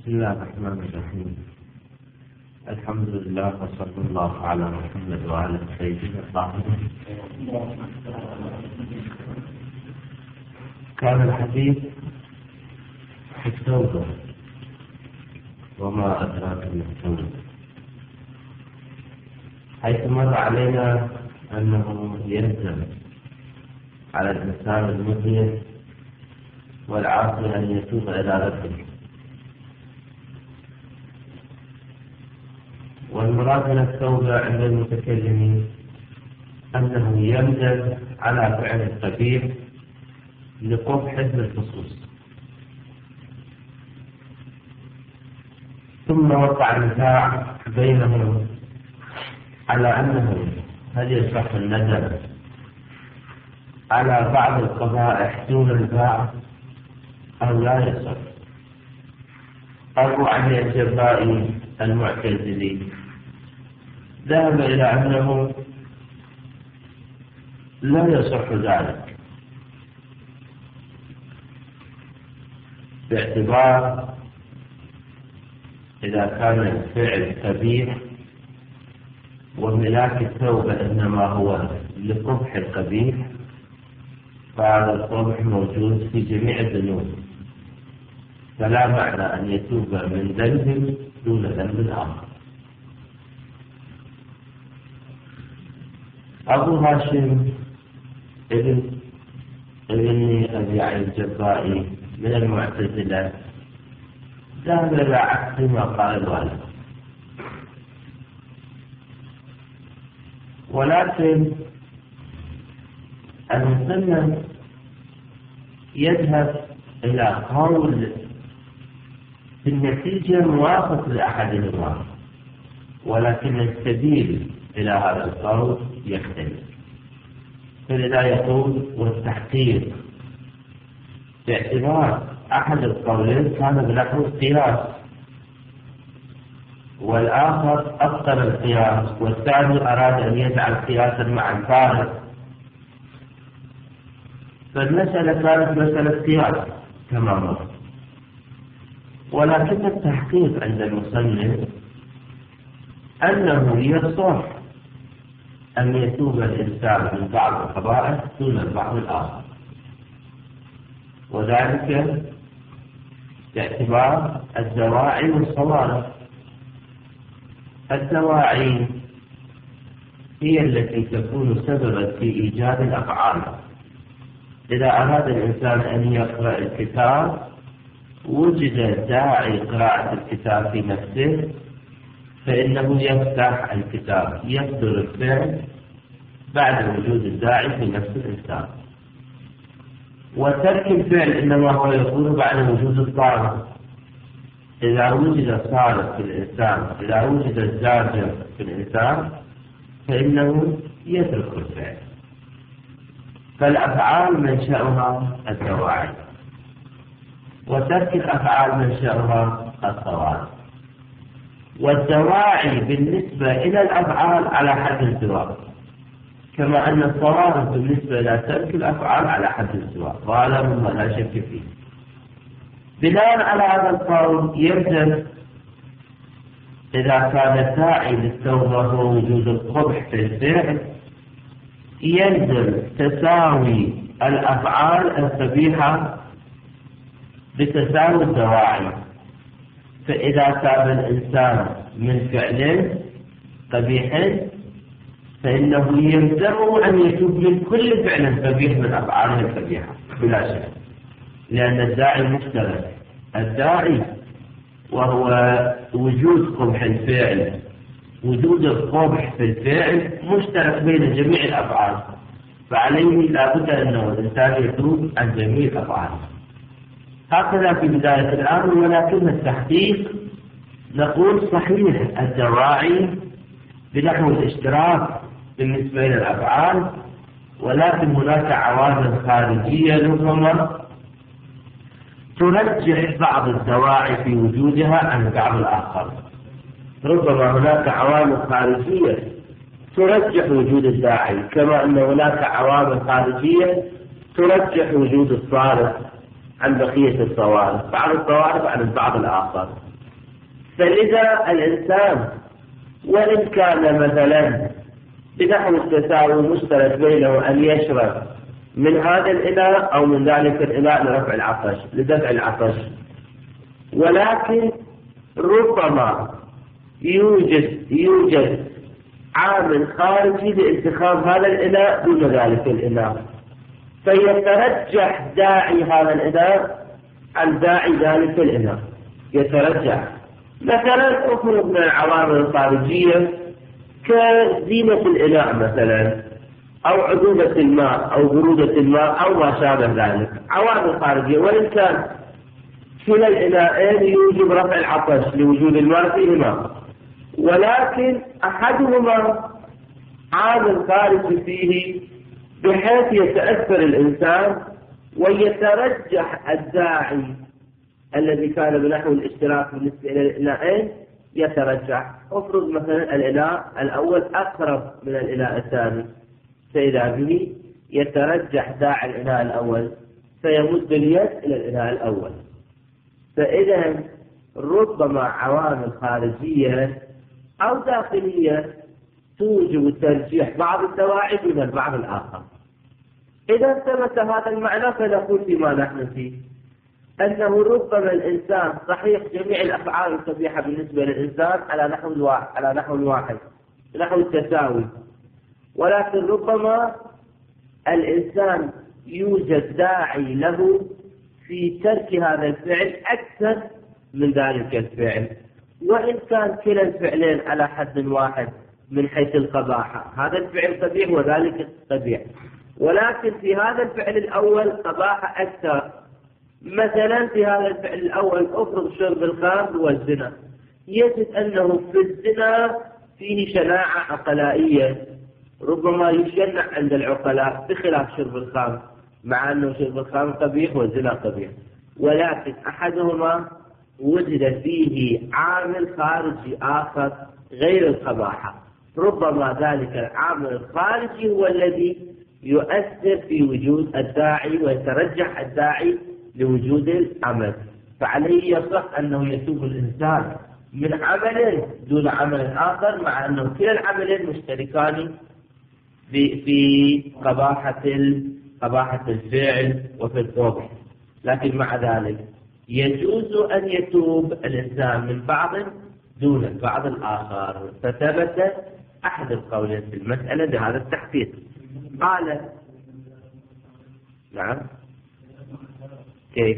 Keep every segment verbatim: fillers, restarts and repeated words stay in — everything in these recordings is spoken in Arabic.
بسم الله الرحمن الرحيم. الحمد لله وصلى الله على محمد وعلى سيدنا الطاهرين. كان الحديث في التوبة، وما أدراك ما التوبة، حيث مر علينا أنه يلزم على الإنسان المذنب والعاصي أن يتوب إلى ربه. والمراد من التوبة عند المتكلمين أنه يندم على فعل القبيح لقبح بالخصوص، ثم وقع نزاع بينهم على أنه هل يصح الندم على بعض القبائح دون الباعة أو لا يصح. أبو علي الجبائي المعتزلي ذهب إلى أنه لا يصح ذلك، باعتبار إذا كان الفعل كبير وملاك التوبة إنما هو لقبح القبيح، فهذا القبح موجود في جميع الذنوب، فلا معنى أن يتوب من ذنب دون ذنب آخر. أبو هاشم ابن ابن أبي علي الجبائي من المعتزلة ذهب إلى عكس ما قال الوالد، ولكن المسلم يذهب إلى قول في النتيجة موافق لأحدهما، ولكن السبيل إلى هذا القول يختلف. فلذا يقول والتحقيق باعتبار أحد القولين كان بنحو القياس، والآخر أبطل القياس، والثاني أراد أن يجعل قياسا مع الفارق، فالمسألة كانت مسألة قياس كما مر. ولكن التحقيق عند المصنف أنه يصح أن يتوب الإنسان من بعض القبائح دون البعض الآخر، وذلك باعتبار الدواعي والصوارف. الدواعي هي التي تكون سببا في إيجاد الأفعال. إذا أراد الإنسان أن يقرأ الكتاب وجد داعي قراءة الكتاب في نفسه، فإنه يفتح الكتاب، يصدر الفعل بعد وجود الداعي في نفس الإنسان. وترك الفعل إنما هو يكون بعد وجود الطارق. إذا وجد الطارق في الإنسان، إذا وجد الزاجر في الإنسان، فإنه يترك الفعل. فالأفعال منشأها الدواعي، وترك الأفعال منشأها الصوارف. والدواعي بالنسبة إلى الأفعال على حد سواء، كما أن الصوارف بالنسبة إلى ترك الأفعال على حد سواء، وهذا مما لا شك فيه. بناء على هذا القول يلزم إذا كان الداعي للتوبة هو وجود القبح في الفعل، يلزم تساوي الأفعال القبيحة بتساوي الدواعي. فإذا تاب الإنسان من فعل قبيح فإنه يلزمه أن يتوب من كل فعل قبيح من أفعاله القبيحة بلا شك، لأن الداعي مشترك. الداعي وهو وجود قبح الفعل، وجود القبح في الفعل مشترك بين جميع الأفعال، فعليه لا بد أنه الإنسان يتوب عن جميع الأفعال. هكذا في بداية الأمر. ولكن التحقيق نقول صحيح الدواعي بنحو الاشتراك بالنسبة إلى الأفعال، ولكن هناك عوامل خارجية ربما ترجح بعض الدواعي في وجودها عن بعض الآخر. ربما هناك عوامل خارجية ترجح وجود الداعي، كما أن هناك عوامل خارجية ترجح وجود الصارف عن بقية الصوارف، بعض الصوارف عن البعض الآخر. فلذا الإنسان وإن كان مثلا بنحو التساوي مشترك بينه أن يشرب من هذا الإناء أو من ذلك الإناء لرفع العطش لدفع العطش، ولكن ربما يوجد يوجد عامل خارجي لاتخاذ هذا الإناء دون ذلك الإناء، فيترجح داعي هذا الإناء عن داعي ذلك الإناء، يترجح. مثلا أخرج من العوامل الخارجية كزينة الإناء مثلا، أو عذوبة الماء أو برودة الماء أو ما شابه ذلك، عوامل خارجية، وإن كان كلا الإناءين يوجب رفع العطش لوجود الماء فيهما، ولكن أحدهما عامل خارجي فيه بحيث يتأثر الإنسان ويترجح الداعي الذي كان بنحو الاشتراك بالنسبة إلى الإناءين يترجح. افرض مثلا الإناء الأول أقرب من الإناء الثاني، فإذا به يترجح داعي الإناء الأول فيمد اليد إلى الإناء الأول. فإذا ربما عوامل خارجية أو داخلية توجب ترجيح بعض الدواعي دون البعض الآخر. إذا ثبت هذا المعنى فنقول فيما نحن فيه أنه ربما الإنسان صحيح جميع الأفعال القبيحة بالنسبة للإنسان على نحو الواحد على نحو الواحد نحو التساوي، ولكن ربما الإنسان يوجد داعي له في ترك هذا الفعل أكثر من ذلك الفعل، وإن كان كلا الفعلين على حد واحد من حيث القباحة، هذا الفعل قبيح وذلك قبيح، ولكن في هذا الفعل الأول قباحة أكثر. مثلا في هذا الفعل الأول أفرض شرب الخمر والزنا، يجد أنه في الزنا فيه شناعة عقلائية ربما يشنع عند العقلاء بخلاف شرب الخمر، مع أنه شرب الخمر قبيح والزنا قبيح، ولكن أحدهما وجد فيه عامل خارجي آخر غير القباحة، ربما ذلك العامل الخارجي هو الذي يؤثر في وجود الداعي ويترجح الداعي لوجود العمل، فعليه يصح أنه يتوب الإنسان من عمل دون عمل آخر، مع أنه كلا العملين مشتركان في في قباحة قباحة الفعل وفي القبح، لكن مع ذلك يجوز أن يتوب الإنسان من بعض دون البعض الآخر. فثبت أحد القولين في المسألة بهذا التحقيق. قال نعم كيف؟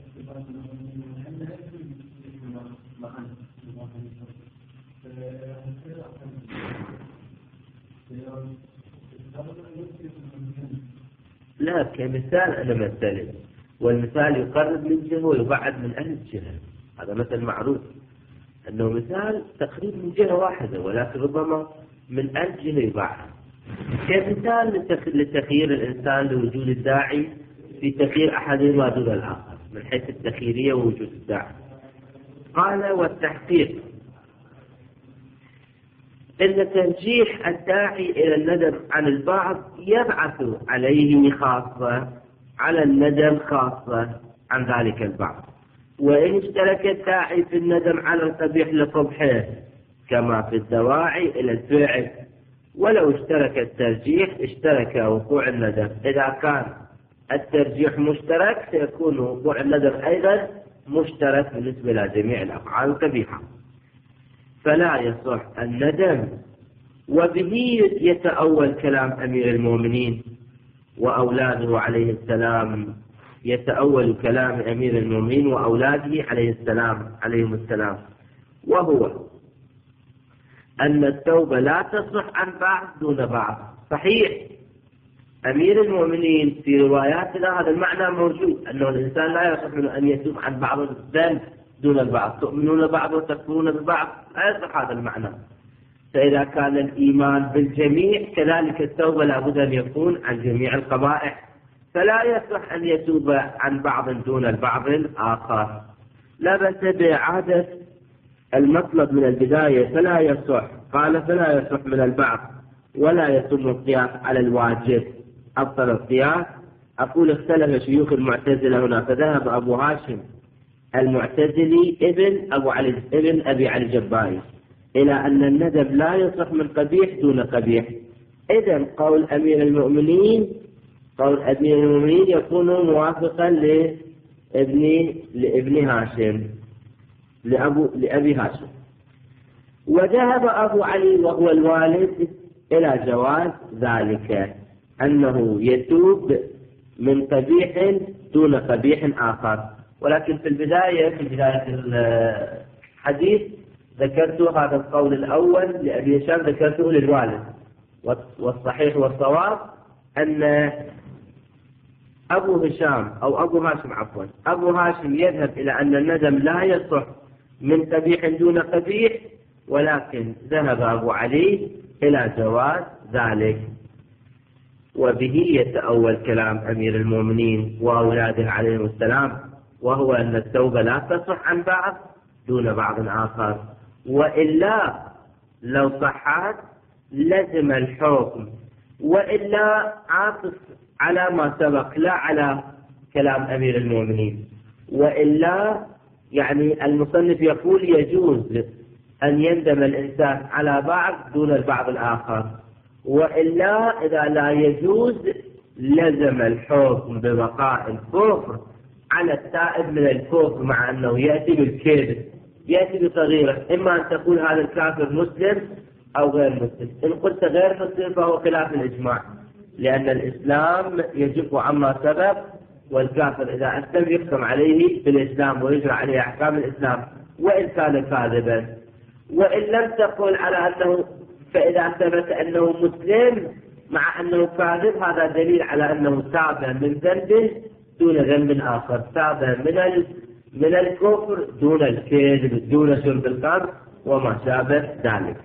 لا كمثال أنا مثل، والمثال يقرب من جهة ويبعد من أهل الجهة، هذا مثل معروف أنه مثال تقريب من جهة واحدة ولكن ربما من أهل جهة يبعد، كمثال لتخيير الإنسان لوجود الداعي في تخيير أحدهما دون الآخر من حيث التخييرية ووجود الداعي. قال والتحقيق إن ترجيح الداعي إلى الندم عن البعض يبعث عليه خاصة على الندم خاصة عن ذلك البعض، وإن اشترك الداعي في الندم على القبيح لقبحه كما في الدواعي إلى الفعل، ولو اشترك الترجيح اشترك وقوع الندم. إذا كان الترجيح مشترك سيكون وقوع الندم أيضا مشترك بالنسبة لجميع الأفعال القبيحة، فلا يصح الندم. وبه يتأول كلام أمير المؤمنين وأولاده عليه السلام، يتأول كلام أمير المؤمنين وأولاده عليه السلام عليهم السلام، وهو أن التوبة لا تصح عن بعض دون بعض. صحيح أمير المؤمنين في رواياتنا هذا المعنى موجود، أنه الإنسان لا يصح منه أن يتوب عن بعض الذنب دون البعض، تؤمنون بعض وتكفرون ببعض، لا يصح هذا المعنى. فإذا كان الإيمان بالجميع كذلك التوبة لابد أن يكون عن جميع القبائح، فلا يصح أن يتوب عن بعض دون البعض الآخر. لا بأس بإعادة المطلب من البداية، فلا يصح. قال فلا يصح من البعض ولا يتم القياس على الواجب. أبطل القياس. أقول اختلف شيوخ المعتزلة هنا، فذهب أبو هاشم المعتزلي ابن أبو علي ابن أبي علي الجبائي إلى أن الندب لا يصح من قبيح دون قبيح. إذن قول أمير المؤمنين قول أمير المؤمنين يكون موافقا لابن لابن هاشم لأبو لأبي هاشم. وذهب أبو علي وهو الوالد إلى جواز ذلك، أنه يتوب من قبيح دون قبيح آخر. ولكن في البداية في بداية الحديث ذكرت هذا القول الأول لأبي هشام ذكرته للوالد، والصحيح والصواب أن أبو هشام أو أبو هاشم عفوا أبو هاشم يذهب إلى أن الندم لا يصح من قبيح دون قبيح، ولكن ذهب أبو علي إلى جواز ذلك. وبه يتأول كلام أمير المؤمنين وأولاده عليهم السلام، وهو أن التوبة لا تصح عن بعض دون بعض آخر، وإلا لو صحت لزم الحكم، وإلا عاطف على ما سبق لا على كلام أمير المؤمنين. وإلا يعني المصنف يقول يجوز أن يندم الإنسان على بعض دون البعض الآخر، وإلا إذا لا يجوز لزم الحكم ببقاء الكفر على التائب من الكفر، مع أنه يأتي بالكذب يأتي بصغيرة، إما أن تقول هذا الكافر مسلم أو غير مسلم. إن قلت غير مسلم فهو خلاف الإجماع، لأن الإسلام يجب عما سبق، والكافر إذا أسلم يحكم عليه بالإسلام ويجرى عليه أحكام الإسلام وإن كان كاذبا. وإن لم تقل على أنه فإذا ثبت أنه مسلم مع أنه كاذب، هذا دليل على أنه تاب من ذنب دون ذنب آخر، تاب من من الكفر دون الكذب دون شرب الخمر وما شابه ذلك.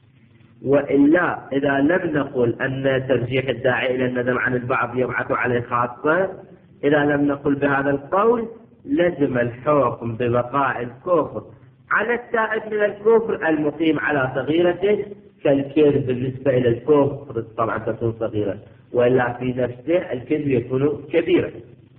وإلا إذا لم نقل أن ترجيح الداعي إلى الندم عن البعض يبعث عليه خاصة، إذا لم نقل بهذا القول لزم الحكم ببقاء الكفر على التائب من الكفر المقيم على صغيرته، كالكذب بالنسبة إلى الكفر طبعا تكون صغيرة، وإلا في نفسه الكذب يكون كبيرا.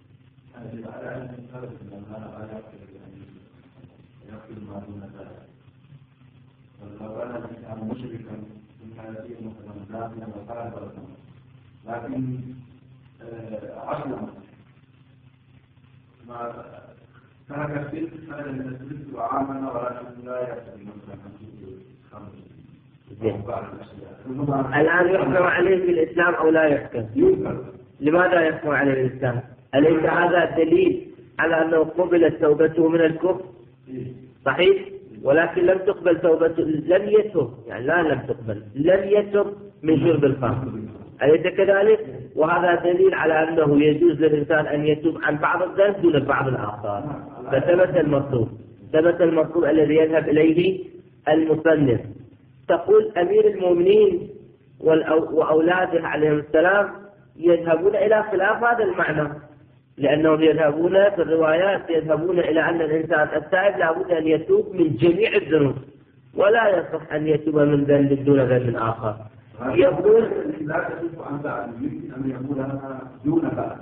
لكن أسلم ما ترك الشرك فلا يستلزم وعامنا ولكن لا يحتمل الآن يحكم عليه في الإسلام أو لا يحكم؟ لماذا يحكم عليه الإسلام؟ أليس هذا دليل على أنه قبلت توبته من الكفر؟ صحيح، ولكن لم تقبل توبته، لم يتب يعني لا لم تقبل لم يتب من شرب الخمر، أليس كذلك؟ وهذا دليل على أنه يجوز للإنسان أن يتوب عن بعض الذنب دون البعض الآخر. فثبت المطلوب ثبت المطلوب الذي يذهب إليه المصنف. تقول أمير المؤمنين وأولاده عليهم السلام يذهبون إلى خلاف هذا المعنى، لأنهم يذهبون في الروايات يذهبون إلى أن الإنسان التائب لابد أن يتوب من جميع الذنوب، ولا يصح أن يتوب من ذنب دون ذنب آخر. يقول لا تصح عن بعض، يمكن أن يقول أنا دون بعض،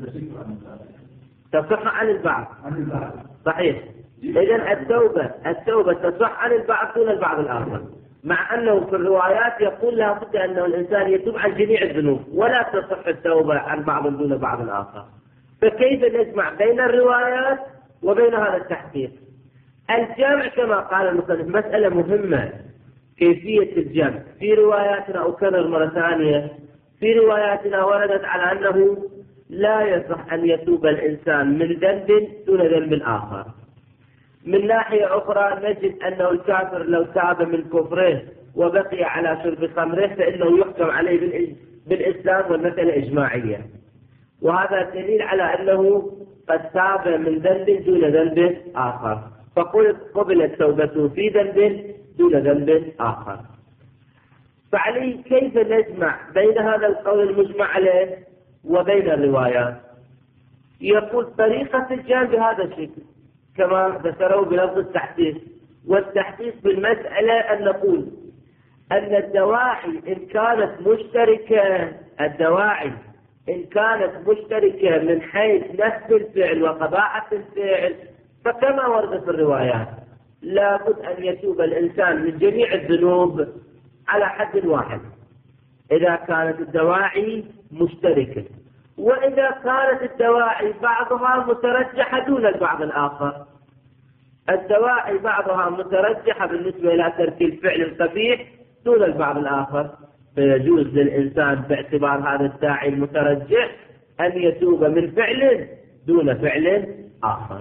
تصح عن البعض. صحيح. إذن التوبة التوبة تصح عن البعض دون البعض الآخر، مع أنه في الروايات يقول لا بد أنه الإنسان يتوب عن جميع الذنوب ولا تصح التوبة عن بعض دون بعض الآخر. فكيف نجمع بين الروايات وبين هذا التحقيق؟ الجمع كما قال المصنف مسألة مهمة، كيفية الجمع. في رواياتنا أكرر مرة ثانية، في رواياتنا وردت على أنه لا يصح أن يتوب الإنسان من ذنب دون ذنب آخر. من ناحية أخرى نجد أنه الكافر لو تاب من كفره وبقي على شرب خمره فإنه يحكم عليه بالإسلام والمسألة إجماعية، وهذا دليل على أنه قد تاب من ذنب دون ذنب آخر، فقلت قبلت توبته في ذنب دون ذنب آخر. فعليه كيف نجمع بين هذا القول المجمع عليه وبين الروايات؟ يقول طريقة الجمع بهذا الشكل كما ذكروا بلفظ التحقيق، والتحقيق بالمسألة أن نقول أن الدواعي إن كانت مشتركة الدواعي إن كانت مشتركة من حيث نفس الفعل وقباحة الفعل فكما ورد في الروايات لابد أن يتوب الإنسان من جميع الذنوب على حد واحد إذا كانت الدواعي مشتركة، وإذا كانت الدواعي بعضها مترجحة دون البعض الآخر. الدواعي بعضها مترجحة بالنسبة إلى ترك الفعل القبيح دون البعض الآخر، فيجوز للإنسان باعتبار هذا الداعي المترجح أن يتوب من فعل دون فعل آخر.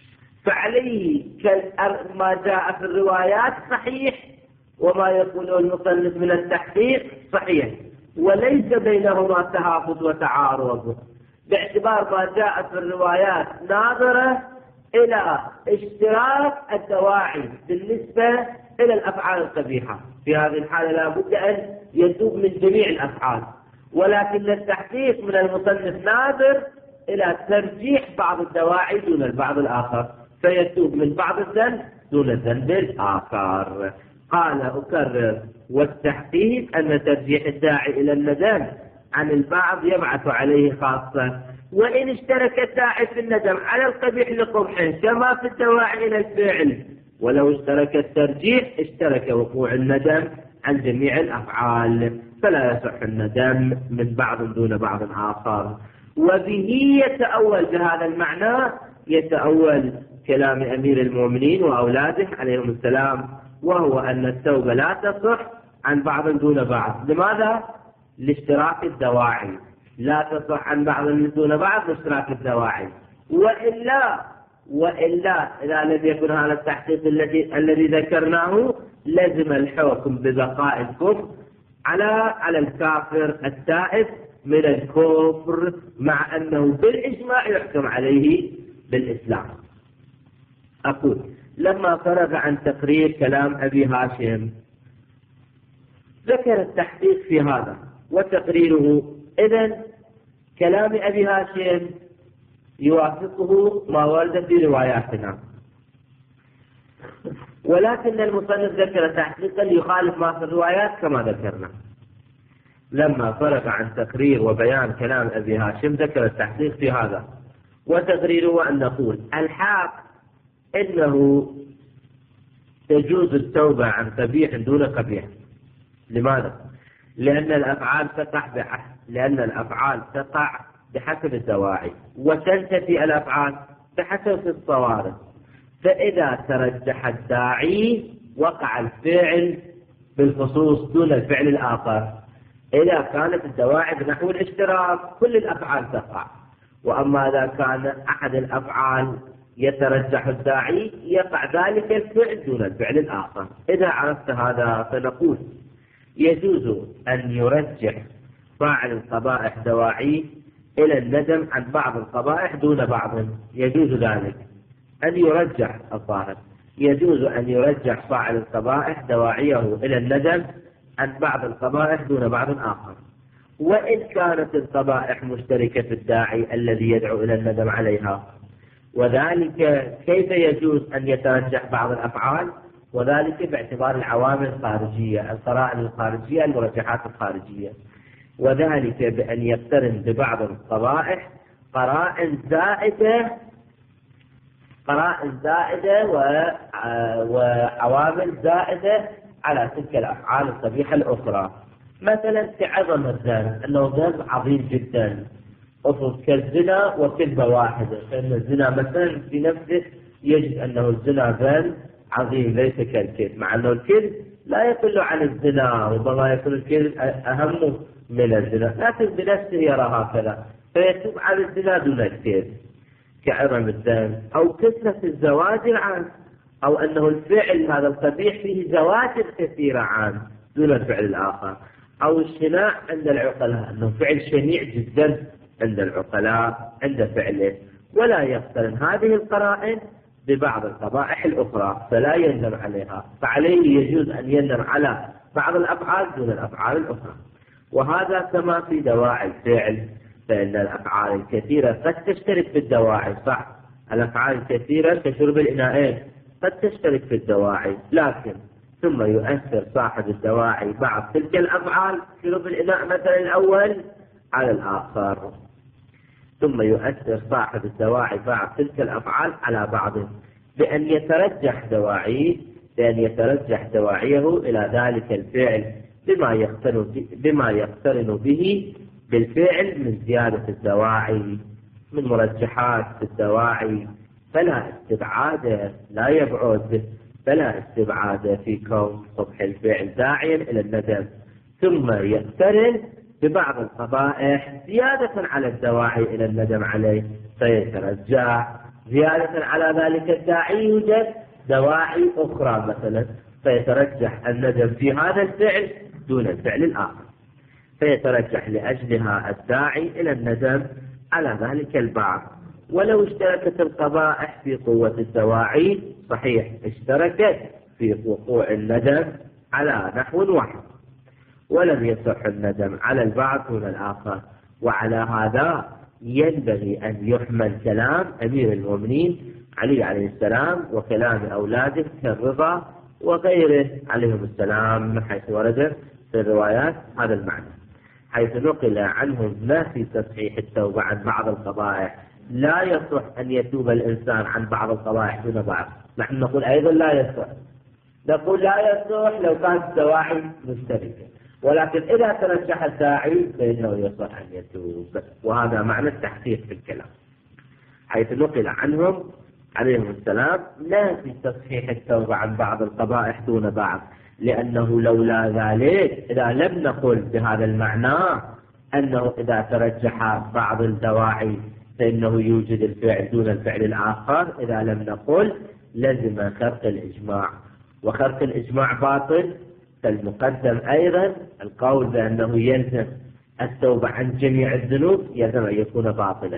فعليه ما جاء في الروايات صحيح، وما يقوله المصنف من التحقيق صحيح، وليس بينهما تهافت وتعارض، باعتبار ما جاء في الروايات ناظرة إلى اشتراك الدواعي بالنسبة إلى الأفعال القبيحة. في هذه الحالة لا بد أن يتوب من جميع الأفعال، ولكن التحقيق من المصنف ناظر إلى ترجيح بعض الدواعي دون البعض الآخر، فيتوب من بعض الذنب دون الذنب الآخر. قال أكرر: والتحقيق أن ترجيح الداعي إلى الندم عن البعض يبعث عليه خاصة، وإن اشترك الداعي في الندم على القبيح لقبحه كما في الدواعي إلى الفعل، ولو اشترك الترجيح اشترك وقوع الندم عن جميع الأفعال، فلا يصح الندم من بعض دون بعض آخر. وبه يتأول بهذا المعنى يتأول كلام أمير المؤمنين وأولاده عليهم السلام، وهو أن التوبة لا تصح عن بعض دون بعض. لماذا؟ لاشتراك الدواعي، لا تصح عن بعض دون بعض لاشتراك الدواعي. وإلا وإلا إذا لم يكن هذا التحقيق الذي الذي ذكرناه لزم الحكم ببقاء الكفر على على الكافر التائب من الكفر، مع أنه بالإجماع يحكم عليه بالإسلام. أقول: لما فرغ عن تقرير كلام أبي هاشم ذكر التحقيق في هذا وتقريره. إذن كلام أبي هاشم يوافقه ما ورد في رواياتنا، ولكن المصنف ذكر تحقيقا يخالف ما في الروايات كما ذكرنا. لما فرغ عن تقرير وبيان كلام أبي هاشم ذكر التحقيق في هذا وتقريره أن نقول: الحق إنه تجوز التوبة عن قبيح دون قبيح. لماذا؟ لأن الأفعال تقع بحسب لأن الأفعال تقع بحسب الدواعي، وتنتفي الأفعال بحسب الصوارف. فإذا ترجح الداعي وقع الفعل بالخصوص دون الفعل الآخر. إذا كانت الدواعي بنحو الاشتراك كل الأفعال تقع، وأما إذا كان أحد الأفعال يترجح الداعي يقع ذلك الفعل دون الفعل الآخر. إذا عرفت هذا فنقول: يجوز أن يرجح فاعل القبائح دواعي إلى الندم عن بعض القبائح دون بعض. يجوز ذلك أن يرجح الظاهر يجوز أن يرجح فاعل القبائح دواعيه إلى الندم عن بعض القبائح دون بعض آخر، وإن كانت القبائح مشتركة في الداعي الذي يدعو إلى الندم عليها. وذلك كيف يجوز أن يترجح بعض الأفعال؟ وذلك باعتبار العوامل الخارجية، القرائن الخارجية، المرجحات الخارجية، وذلك بأن يقترن ببعض القبائح قرائن زائدة قرائن زائدة وعوامل زائدة على تلك الأفعال القبيحة الأخرى. مثلا كعظم الذنب، أنه ذنب عظيم جدا، أفرض كالزنا وكذبة واحدة، فإن الزنا مثلا في نفسه يجد أنه الزنا ذنب عظيم ليس كالكذب، مع أنه الكذب لا يقل عن الزنا، ربما يكون الكذب أهم من الزنا، لكن بنفسه يرى هكذا فيتوب عن الزنا دون الكذب كعظم الذنب. أو كثرة الزواج العام، أو أنه الفعل هذا القبيح فيه زواجر كثيرة عام دون الفعل الآخر. أو الشناع عند العقلاء، أنه فعل شنيع جدا عند العقلاء عند فعله، ولا يقترن هذه القرائن ببعض القبائح الأخرى فلا يندم عليها، فعليه يجوز أن يندم على بعض الأفعال دون الأفعال الأخرى. وهذا كما في دواعي الفعل، فإن الأفعال الكثيرة قد تشترك في الدواعي، صح، الأفعال الكثيرة كشرب الإناءين قد تشترك في الدواعي، لكن ثم يؤثر صاحب الدواعي بعض تلك الأفعال، شرب الإناء مثلا الأول، على الآخر، ثم يؤثر صاحب الدواعي بعض تلك الأفعال على بعض. بأن يترجح دواعيه بأن يترجح دواعيه إلى ذلك الفعل بما يقترن بما يقترن به بالفعل من زيادة الدواعي، من مرجحات الدواعي، فلا استبعاد لا يبعد فلا استبعاد في كون صبح الفعل داعيا إلى الندم، ثم يقترن ببعض القبائح زيادة على الدواعي إلى الندم عليه فيترجح. زيادة على ذلك الداعي يوجد دواعي أخرى مثلا فيترجح الندم في هذا الفعل دون الفعل الآخر، فيترجح لأجلها الداعي إلى الندم على ذلك البعض. ولو اشتركت القبائح في قوة الدواعي صحيح اشتركت في وقوع الندم على نحو واحد، ولم يصح الندم على البعض دون الآخر. وعلى هذا ينبغي أن يحمل كلام أمير المؤمنين علي عليه السلام وكلام أولاده كالرضا وغيره عليهم السلام من حيث ورد في الروايات هذا المعنى، حيث نقل عنهم ما في تصحيح التوبة عن بعض القبائح. لا يصح أن يتوب الإنسان عن بعض القبائح دون بعض، نحن نقول أيضا لا يصح، نقول لا يصح لو كانت الدواعي مشتركة، ولكن إذا ترجح الداعي فإنه يصح أن يتوب. وهذا معنى التحقيق في الكلام، حيث نقل عنهم عليهم السلام لا في تصحيح التوبة عن بعض القبائح دون بعض، لأنه لولا ذلك إذا لم نقل بهذا المعنى أنه إذا ترجح بعض الدواعي فإنه يوجد الفعل دون الفعل الآخر، إذا لم نقل لزم خرق الإجماع، وخرق الإجماع باطل. فالمقدم أيضا القول بأنه يلزم التوبة عن جميع الذنوب يلزم أن يكون باطلا،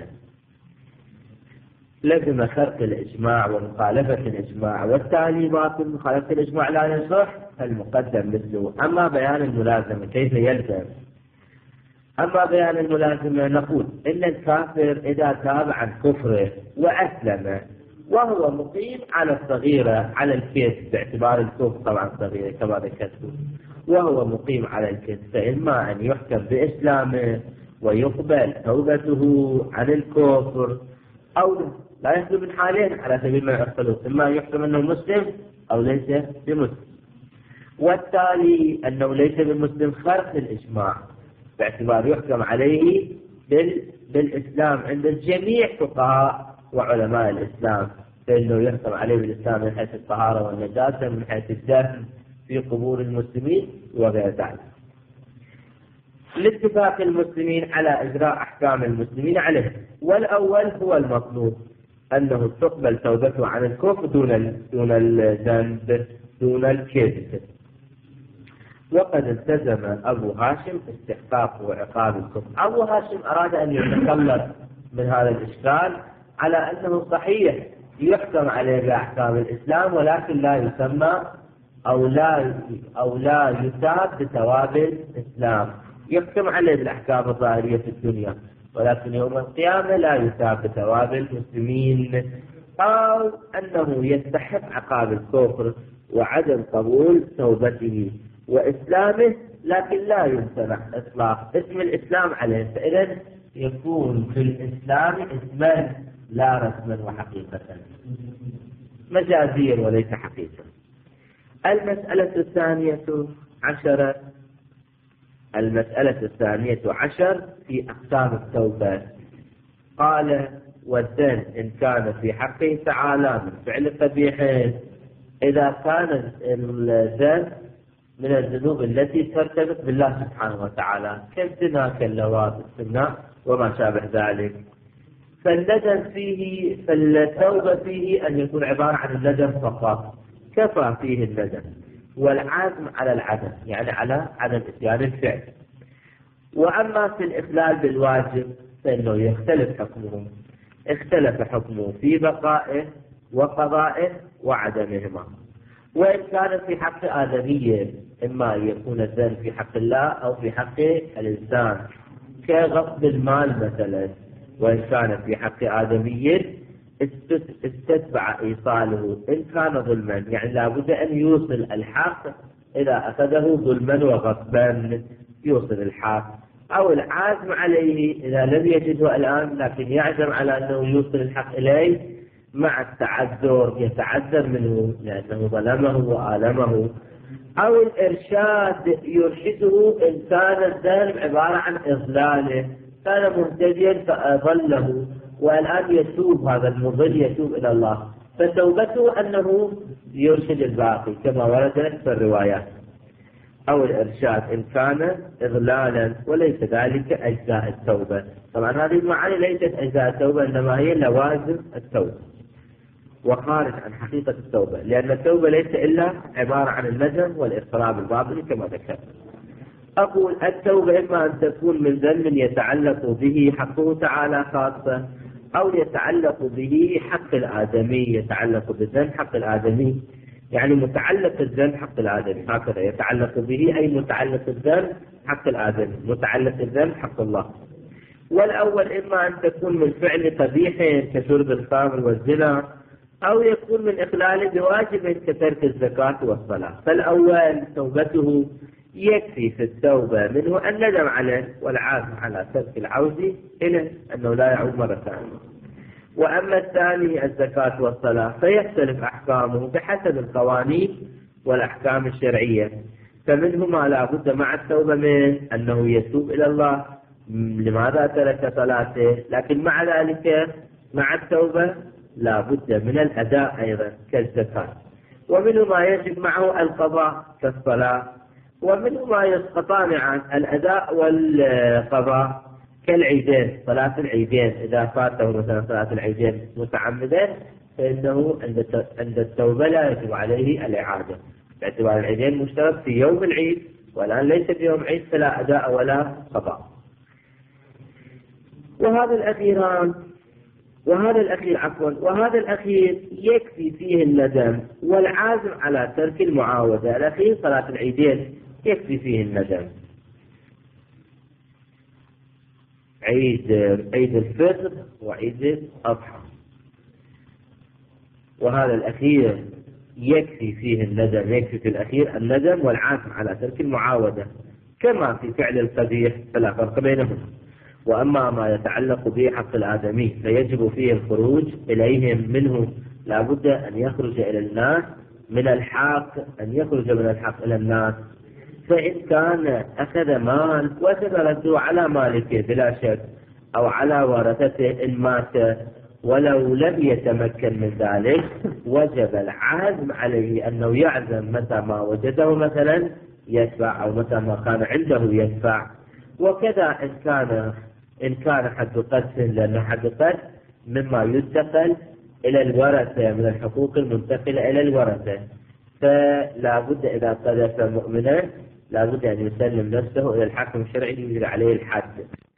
لزم خرق الإجماع ومخالفة الإجماع، والتالي باطل مخالفة الإجماع لا يصح، فالمقدم مثله. أما بيان الملازمة كيف يلزم؟ أما بيان الملازمة نقول إن الكافر إذا تاب عن كفره وأسلم وهو مقيم على الصغيرة على الكذب باعتبار الكفر طبعا صغيرة كما ذكرت، وهو مقيم على الكذب فإما أن يحكم بإسلامه ويقبل توبته عن الكفر، أو لا يخلو من حالين على سبيل ما يحصل، إما يحكم أنه مسلم أو ليس بمسلم. والتالي أنه ليس بمسلم خرق الإجماع باعتبار يحكم عليه بال... بالإسلام عند الجميع فقهاء وعلماء الإسلام، فإنه يحكم عليه بالإسلام من حيث الطهارة والنجاسة، من حيث الدفن في قبور المسلمين وغير ذلك، لاتفاق المسلمين على إجراء أحكام المسلمين عليه. والأول هو المطلوب أنه تقبل توبته عن الكفر دون دون الذنب دون الكذب. وقد التزم أبو هاشم استحقاق وعقاب الكفر. أبو هاشم أراد أن يتخلص من هذا الإشكال على أنه صحيح يحكم عليه بأحكام الإسلام ولكن لا يسمى أو لا أو لا يثاب بثواب الإسلام، يحكم عليه بالأحكام الظاهرية في الدنيا ولكن يوم القيامة لا يثاب بثواب المسلمين، أو أنه يستحق عقاب الكفر وعدم قبول توبته وإسلامه لكن لا يمتنع إطلاق اسم الإسلام عليه، فإذا يكون في الإسلام اسما لا رسما وحقيقة، مجازيا وليس حقيقة. المسألة الثانية عشرة المسألة الثانية عشر في أقسام التوبة. قال: والذنب إن كان في حقه تعالى من فعل قبيح، إذا كان الذنب من الذنوب التي ترتبط بالله سبحانه وتعالى كالزنا كاللواط السنة وما شابه ذلك، فالندم فيه فالتوبة فيه أن يكون عبارة عن الندم فقط، كفى فيه الندم والعزم على العدم يعني على عدم إتيان الفعل. وأما في الإخلال بالواجب فإنه يختلف حكمه اختلف حكمه في بقائه وقضائه وعدمهما. وإن كان في حق آدمية إما يكون الذنب في حق الله أو في حق الإنسان كغصب المال مثلا، وإن كان في حق آدمية استتبع إيصاله إن كان ظلما، يعني لابد أن يوصل الحق إذا أخذه ظلما وغصبا يوصل الحق، أو العازم عليه إذا لم يجده الآن لكن يعزم على أنه يوصل الحق إليه مع التعذر يتعذر منه لأنه ظلمه وآلمه، أو الإرشاد يرشده إن كان الذنب عبارة عن إضلاله، كان مهتديا فأضله والآن يتوب، هذا المضل يتوب إلى الله، فتوبته أنه يرشد الباقي كما وردت في الروايات. أو الإرشاد إن كان إضلالا وليس ذلك أجزاء التوبة. طبعا هذه المعاني ليست أجزاء التوبة، إنما هي لوازم التوبة وخارج عن حقيقة التوبة، لأن التوبة ليس إلا عبارة عن الندم والإقرار الباطني كما ذكرت. أقول التوبة إما أن تكون من ذنب يتعلق به حقه تعالى خاصة، أو يتعلق به حق الآدمي، يتعلق بالذنب حق الآدمي، يعني متعلق الذنب حق الآدمي، هكذا يتعلق به أي متعلق الذنب حق الآدمي، متعلق الذنب حق الله. والأول إما أن تكون من فعل قبيح كشرب الخمر والزنا، أو يكون من إخلال بواجب كترك الزكاة والصلاة. فالأول توبته يكفي في التوبة منه الندم عليه والعزم على ترك العودة إلى أنه لا يعود مرة ثانية. وأما الثاني الزكاة والصلاة فيختلف أحكامه بحسب القوانين والأحكام الشرعية، فمنهما لا بد مع التوبة من أنه يتوب إلى الله لماذا ترك صلاته، لكن مع ذلك مع التوبة لا بد من الأداء أيضا كالزكاة. ومنه ما يجب معه القضاء كالصلاة، ومنه ما يسقطان عن الأداء والقضاء كالعيدين، صلاة العيدين إذا فاته مثلا صلاة العيدين متعمدا فإنه عند التوبة لا يجب عليه الإعادة، باعتبار العيدين مشترك في يوم العيد والآن ليس في يوم عيد فلا أداء ولا قضاء. وهذا الأخيران وهذا الأخير عفوا وهذا الأخير يكفي فيه الندم والعازم على ترك المعاودة. الأخير صلاة العيدين يكفي فيه الندم، عيد عيد الفطر وعيد الأضحى، وهذا الأخير يكفي فيه الندم، يكفي في الأخير الندم والعازم على ترك المعاودة كما في فعل القبيح فلا فرق بينهم. وأما ما يتعلق به حق الآدمي فيجب فيه الخروج إليهم منه، لا بد أن يخرج إلى الناس من الحق، أن يخرج من الحق إلى الناس. فإن كان أخذ مال وجب رده على مالكه بلا شك، أو على ورثته إن مات، ولو لم يتمكن من ذلك وجب العزم عليه أنه يعزم متى ما وجده مثلا يدفع، أو متى ما كان عنده يدفع. وكذا إن كان إن كان حد قذف، لأن حد قذف مما ينتقل إلى الورثة من الحقوق المنتقلة إلى الورثة، فلا بد إذا قذف مؤمنا لا بد أن يسلم نفسه إلى الحاكم الشرعي يجري عليه الحد.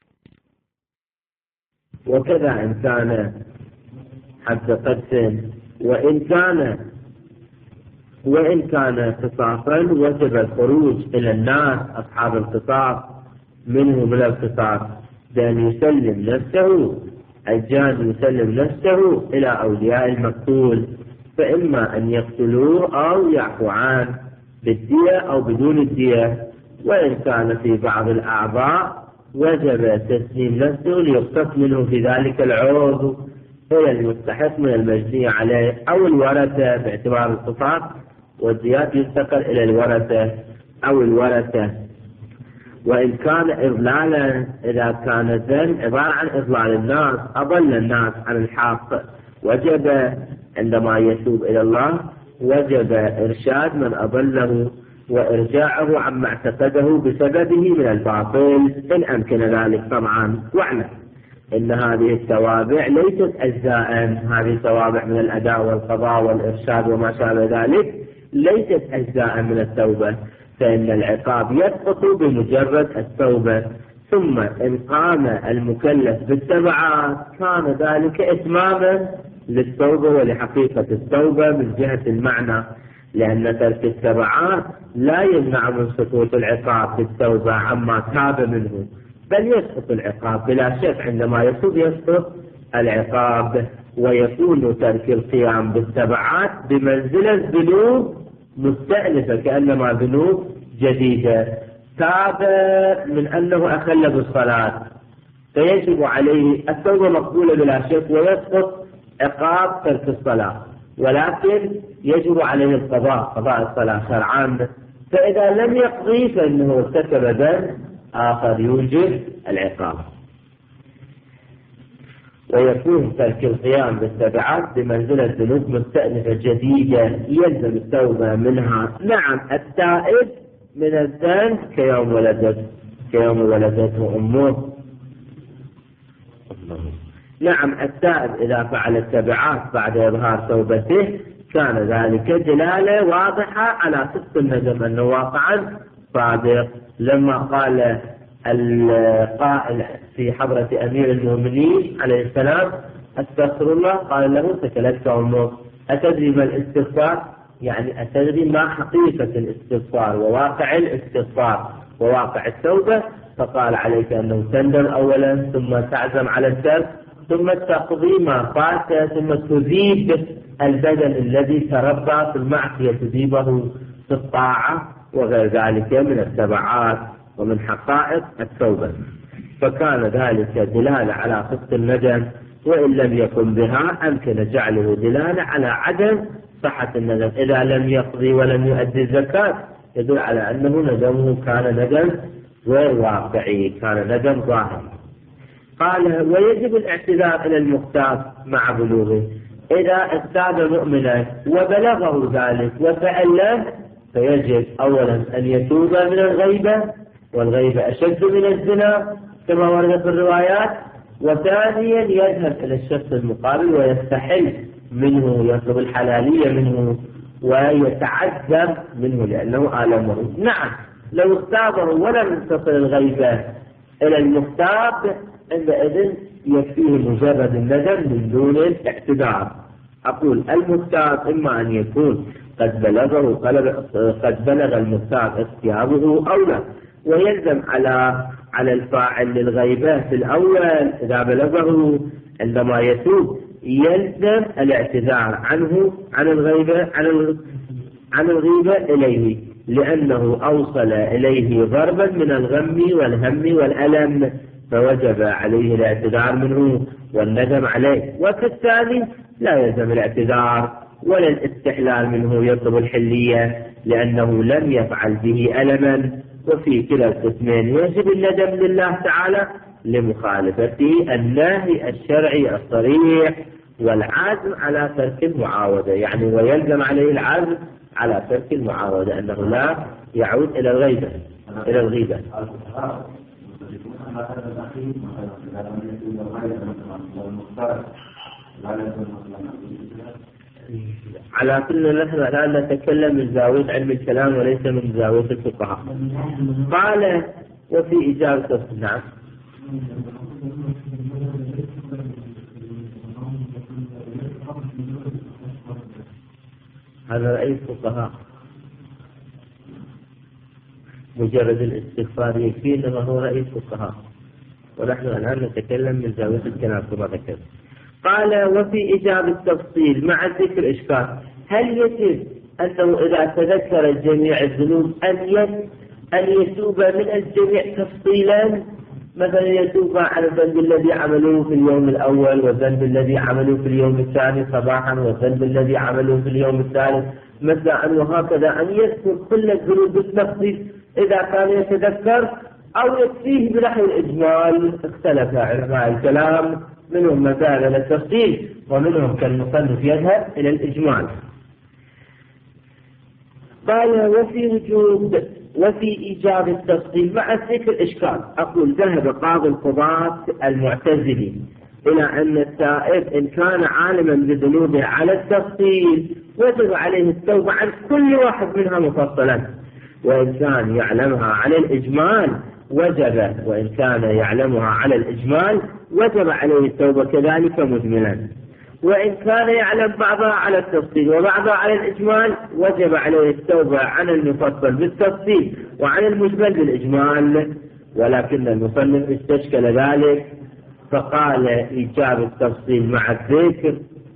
وكذا إن كان حد قذف، وإن كان وإن كان قصاصا وجب الخروج إلى الناس أصحاب القصاص منه من القصاص بأن يسلم نفسه، الجاني يسلم نفسه إلى أولياء المقتول، فإما أن يقتلوه أو يعفو عنه بالدية أو بدون الدية. وإن كان في بعض الأعضاء وجب تسليم نفسه ليقتص منه في ذلك العضو إلى المستحق من المجني عليه أو الورثة، باعتبار القصاص والديات ينتقل إلى الورثة أو الورثة. وإن كان إضلالا، إذا كان الذنب عبارة عن إضلال الناس، أضل الناس عن الحق، وجب عندما يتوب إلى الله وجب إرشاد من أضله وإرجاعه عما اعتقده بسببه من الباطل إن أمكن ذلك طبعا. واعلم إن هذه التوابع ليست أجزاء، هذه التوابع من الأداء والقضاء والإرشاد وما شابه ذلك ليست أجزاء من التوبة، فإن العقاب يسقط بمجرد التوبة. ثم إن قام المكلف بالتبعات كان ذلك إتماما للتوبة ولحقيقة التوبة من جهة المعنى، لأن ترك التبعات لا يمنع من سقوط العقاب بالتوبة عما تاب منه، بل يسقط العقاب بلا شك. عندما يتوب يسقط العقاب، ويكون ترك القيام بالتبعات بمنزلة ذنوب مستأنفة كأنما ذنوب جديدة. تاب من أنه أخل بالصلاة فيجب عليه التوبة مقبولة بلا شك، ويسقط عقاب ترك الصلاة، ولكن يجب عليه القضاء، قضاء الصلاة شرعا. فإذا لم يقضي فإنه ارتكب ذنب آخر يوجب العقاب. ويكون ترك القيام بالتبعات بمنزلة ذنوب مستأنفة جديدة يلزم التوبة منها. نعم التائب من الذنب كيوم ولدته كيوم ولدته أمه. نعم التائب إذا فعل التبعات بعد إظهار توبته كان ذلك دلالة واضحة على صدق الندم أنه واقعا صادق. لما قال القائل في حضرة أمير المؤمنين عليه السلام أستغفر الله، قال له سكلتك أمك. أتدري ما الاستغفار؟ يعني أتدري ما حقيقة الاستغفار وواقع الاستغفار وواقع التوبة؟ فقال عليك أنه تندم أولا، ثم تعزم على الترك، ثم تقضي ما فات، ثم تذيب البدن الذي تربى في المعصية تذيبه في الطاعة وغير ذلك من التبعات ومن حقائق التوبة. فكان ذلك دلالة على صدق الندم، وإن لم يكن بها أمكن جعله دلالة على عدم صحة الندم. إذا لم يقضي ولم يؤدي الزكاة يدل على أنه ندمه كان ندم غير واقعي، كان ندم ظاهر. قال ويجب الاعتذار إلى المغتاب مع بلوغه. إذا اغتاب مؤمنا وبلغه ذلك وفعله فيجب أولا أن يتوب من الغيبة، والغيبة أشد من الزنا كما ورد في الروايات، وثانيا يذهب إلى الشخص المقابل ويستحل منه، يطلب الحلالية منه ويتعذب منه لأنه آلمه. نعم لو اغتابه ولم تصل الغيبة إلى المغتاب عندئذ يكفيه مجرد الندم من دون الاعتذار. أقول المغتاب إما أن يكون قد بلغه قد بلغ المغتاب اغتيابه أو لا، ويلزم على على الفاعل للغيبة في الأول إذا بلغه عندما يتوب يلزم الاعتذار عنه عن الغيبة عن عن الغيبة إليه، لأنه أوصل إليه ضربا من الغم والهم والألم، فوجب عليه الاعتذار منه والندم عليه. وفي الثاني لا يلزم الاعتذار ولا الاستحلال منه، يطلب الحلية لأنه لم يفعل به ألما. وفي كلا القسمين يجب الندم لله تعالى لمخالفته النهي الشرعي الصريح والعزم على ترك المعاودة، يعني ويلزم عليه العزم على ترك المعاودة أنه لا يعود إلى الغيبة إلى الغيبة. على كل نحن الآن نتكلم من زاوية علم الكلام وليس من زاوية الفقهاء. قال وفي إجابة نعم هذا رأي الفقهاء، مجرد الاستغفار يكفي، إنما هو رأي الفقهاء، ونحن الآن نتكلم من زاوية الكلام كما ذكرت. قال وفي إجابة التفصيل مع ذكر إشكال، هل يجب أنه إذا تذكر جميع الذنوب أن أن يتوب من الجميع تفصيلا؟ مثلا يتوب عن الذنب الذي عملوه في اليوم الأول، والذنب الذي عملوه في اليوم الثاني صباحا، والذنب الذي عملوه في اليوم الثالث مساء، وهكذا أن يذكر كل الذنوب بالتفصيل إذا كان يتذكر، أو يكفيه بنحو الإجمال؟ اختلف علماء الكلام، منهم من ذهب إلى التفصيل ومنهم كالمصنف يذهب إلى الإجمال. قال وفي وجود وفي إيجاب التفصيل مع ذكر إشكال، أقول ذهب بعض القضاة المعتزلي إلى أن التائب إن كان عالما بذنوبه على التفصيل وجب عليه التوبة عن كل واحد منها مفصلا، وإن كان يعلمها على الإجمال وجب وإن كان يعلمها على الإجمال وجب عليه التوبة كذلك مجملا، وإن كان يعلم بعضها على التفصيل وبعضها على الإجمال وجب عليه التوبة عن المفصل بالتفصيل وعن المجمل بالإجمال. ولكن المصنف استشكل ذلك فقال إيجاب التفصيل مع الذكر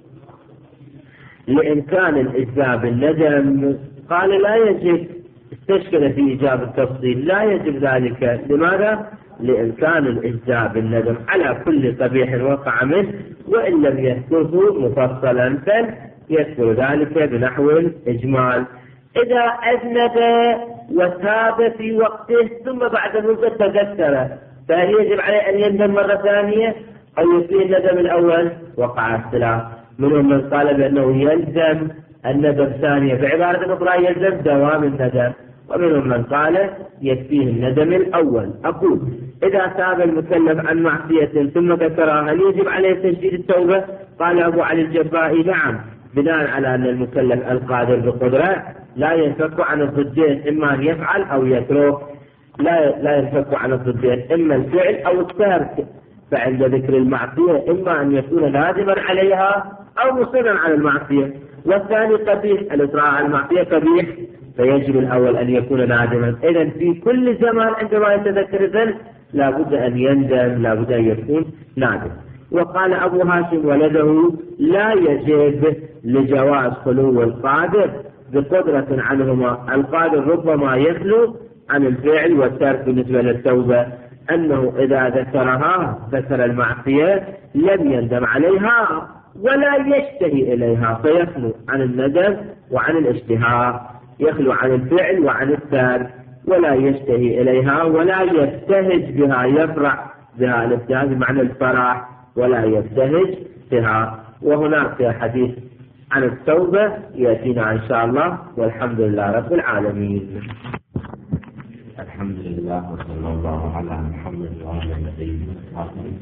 لإمكان الإجزاء بالندم. قال لا يجب، استشكل في إيجاب التفصيل لا يجب ذلك. لماذا؟ لإمكان الإجزاء بالندم على كل قبيح وقع منه، وإن لم يذكره مفصلا بل يذكر ذلك بنحو الإجمال. إذا أذنب وتاب في وقته ثم بعد مدة تذكر، فهل يجب عليه أن يندم مرة ثانية أو يفيه الندم الأول؟ وقع اختلاف، منهم من قال بأنه يلزم الندم ثانية، بعبارة أخرى يلزم دوام الندم، ومنهم من قال يكفيه الندم الأول. أقول إذا تاب المكلف عن معصية ثم ذكرها هل يجب عليه تجديد التوبة؟ قال أبو علي الجبائي نعم، بناء على أن المكلف القادر بقدرة لا ينفك عن الضدين، إما أن يفعل أو يترك، لا لا ينفك عن الضدين، إما الفعل أو الترك. فعند ذكر المعصية إما أن يكون نادما عليها أو مصرا على المعصية، والثاني قبيح، الإصرار على المعصية قبيح، فيجب الأول أن يكون نادما. إذن في كل زمان عندما يتذكر الذنب لا بد أن يندم، لا بد أن يكون نادم. وقال أبو هاشم ولده لا يجب لجواز خلو القادر بقدرة عنهما، القادر ربما يخلو عن الفعل والترك. بالنسبة للتوبة أنه إذا ذكرها ذكر المعصية لم يندم عليها ولا يشتهي إليها، فيخلو عن الندم وعن الاشتهاء، يخلو عن الفعل وعن الترك ولا يشتهي إليها ولا يبتهج بها، يفرح بها، الابتهاج بمعنى الفرح، ولا يبتهج بها. وهناك حديث عن التوبة يأتينا إن شاء الله، والحمد لله رب العالمين. الحمد لله وصلى الله على محمد وعلى نبينا محمد.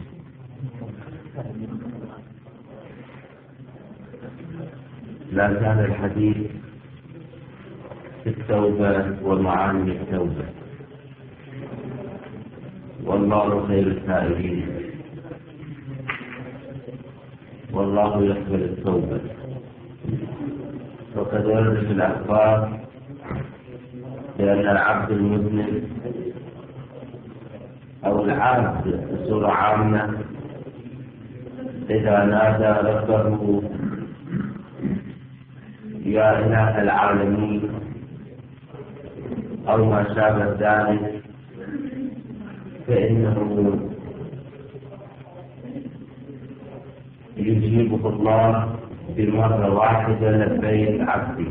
لا زال الحديث في التوبة ومعاني التوبة، والله خير التائبين، والله يقبل التوبة. وقد ورد في الأخبار بأن العبد المذنب أو العبد بصورة عامة إذا نادى ربه يا إله العالمين أو ما شابه ذلك فإنه يجيبه الله بمرة واحدة لبيك عبدي.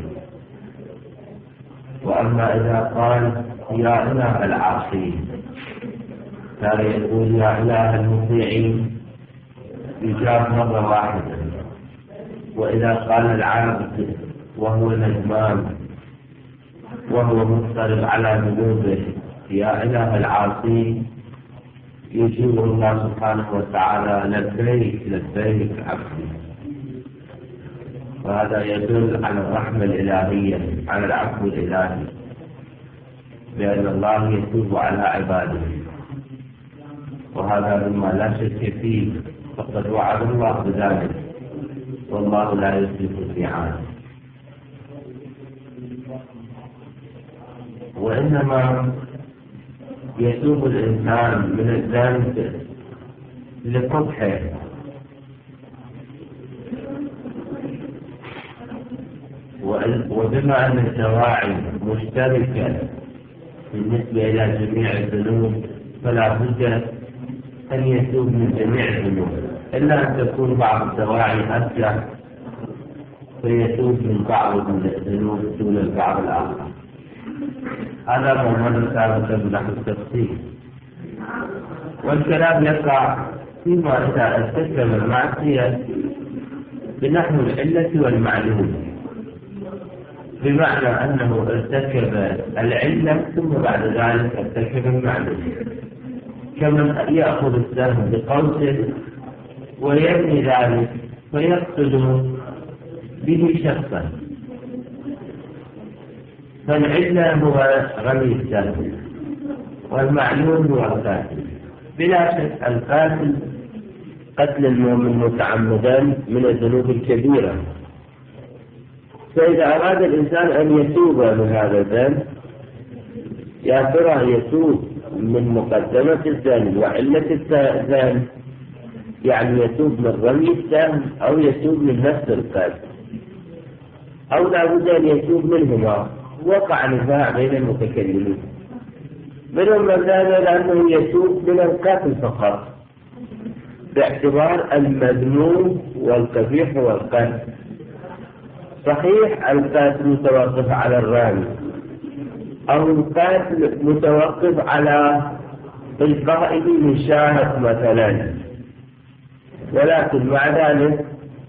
وأما إذا قال يا إله العاصين كان يقول يا إله المطيعين يجاب مرة واحدة. وإذا قال العابد وهو ندمان وهو مضطرب على ذنوبه يا إله العاصين يجيب الله سبحانه وتعالى لبيك لبيك عبدي. وهذا يدل على الرحمة الإلهية، على العفو الإلهي، بأن الله يتوب على عباده، وهذا مما لا شك فيه، فقد وعد الله بذلك، والله لا يخلف الميعاد. وإنما يتوب الإنسان من الذنب لقبحه، وبما أن الدواعي مشتركة بالنسبة إلى جميع الذنوب فلا بد أن يتوب من جميع الذنوب، إلا أن تكون بعض الدواعي أرجح فيتوب من بعض الذنوب دون البعض الآخر. هذا ما مر سابقا بنحو التفصيل. والكلام يقع فيما إذا ارتكب المعصية بنحو العلة والمعلوم، بمعنى أنه ارتكب العلة ثم بعد ذلك ارتكب المعلوم، كمن يأخذ السهم بقوسه ويبني ذلك فيقتل به شخصا، فالعلة هو رمي السهم والمعلوم هو القاتل. بلا شك القاتل قتل المؤمن متعمدا من الذنوب الكبيرة، فإذا أراد الإنسان أن يتوب من هذا الذنب يا ترى يتوب من مقدمة الذنب وعلة الذنب، يعني يتوب من رمي السهم أو يتوب من نفس القتل، أو لا بد أن يتوب منهما. وقع نزاع بين المتكلمين، منهم من ذهب إلى أنه يتوب من القتل فقط باعتبار المذموم والقبيح والقتل. صحيح القتل متوقف على الرامي أو القتل متوقف على القائد من شاهد مثلا، ولكن مع ذلك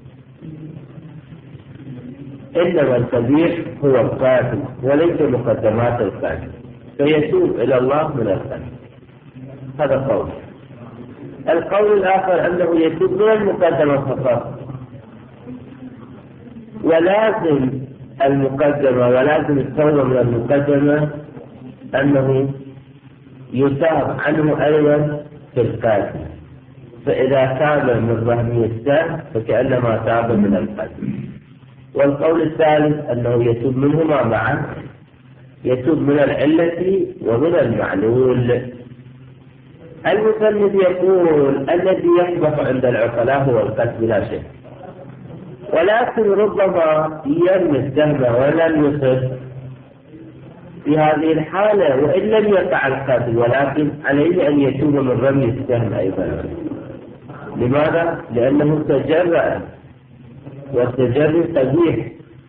إنما القبيح هو القاتل وليس مقدمات القاتل، فيتوب إلى الله من القتل. هذا قول. القول الآخر أنه يتوب من المقدمة فقط، ولازم المقدمة ولازم التوبة من المقدمة أنه يتاب عنه أيضا في القاتل، فإذا تاب من رهن السهم فكأنما تاب من القتل. والقول الثالث أنه يتوب منهما معا، يتوب من العلة ومن المعلول. المصنف يقول الذي يحدث عند العقلاء هو القتل بلا شك، ولكن ربما يرمي السهم ولم يصب في هذه الحالة وإن لم يقع القتل، ولكن عليه أن يتوب من رمي السهم أيضا. لماذا؟ لأنه تجرأ، والتجري قبيح،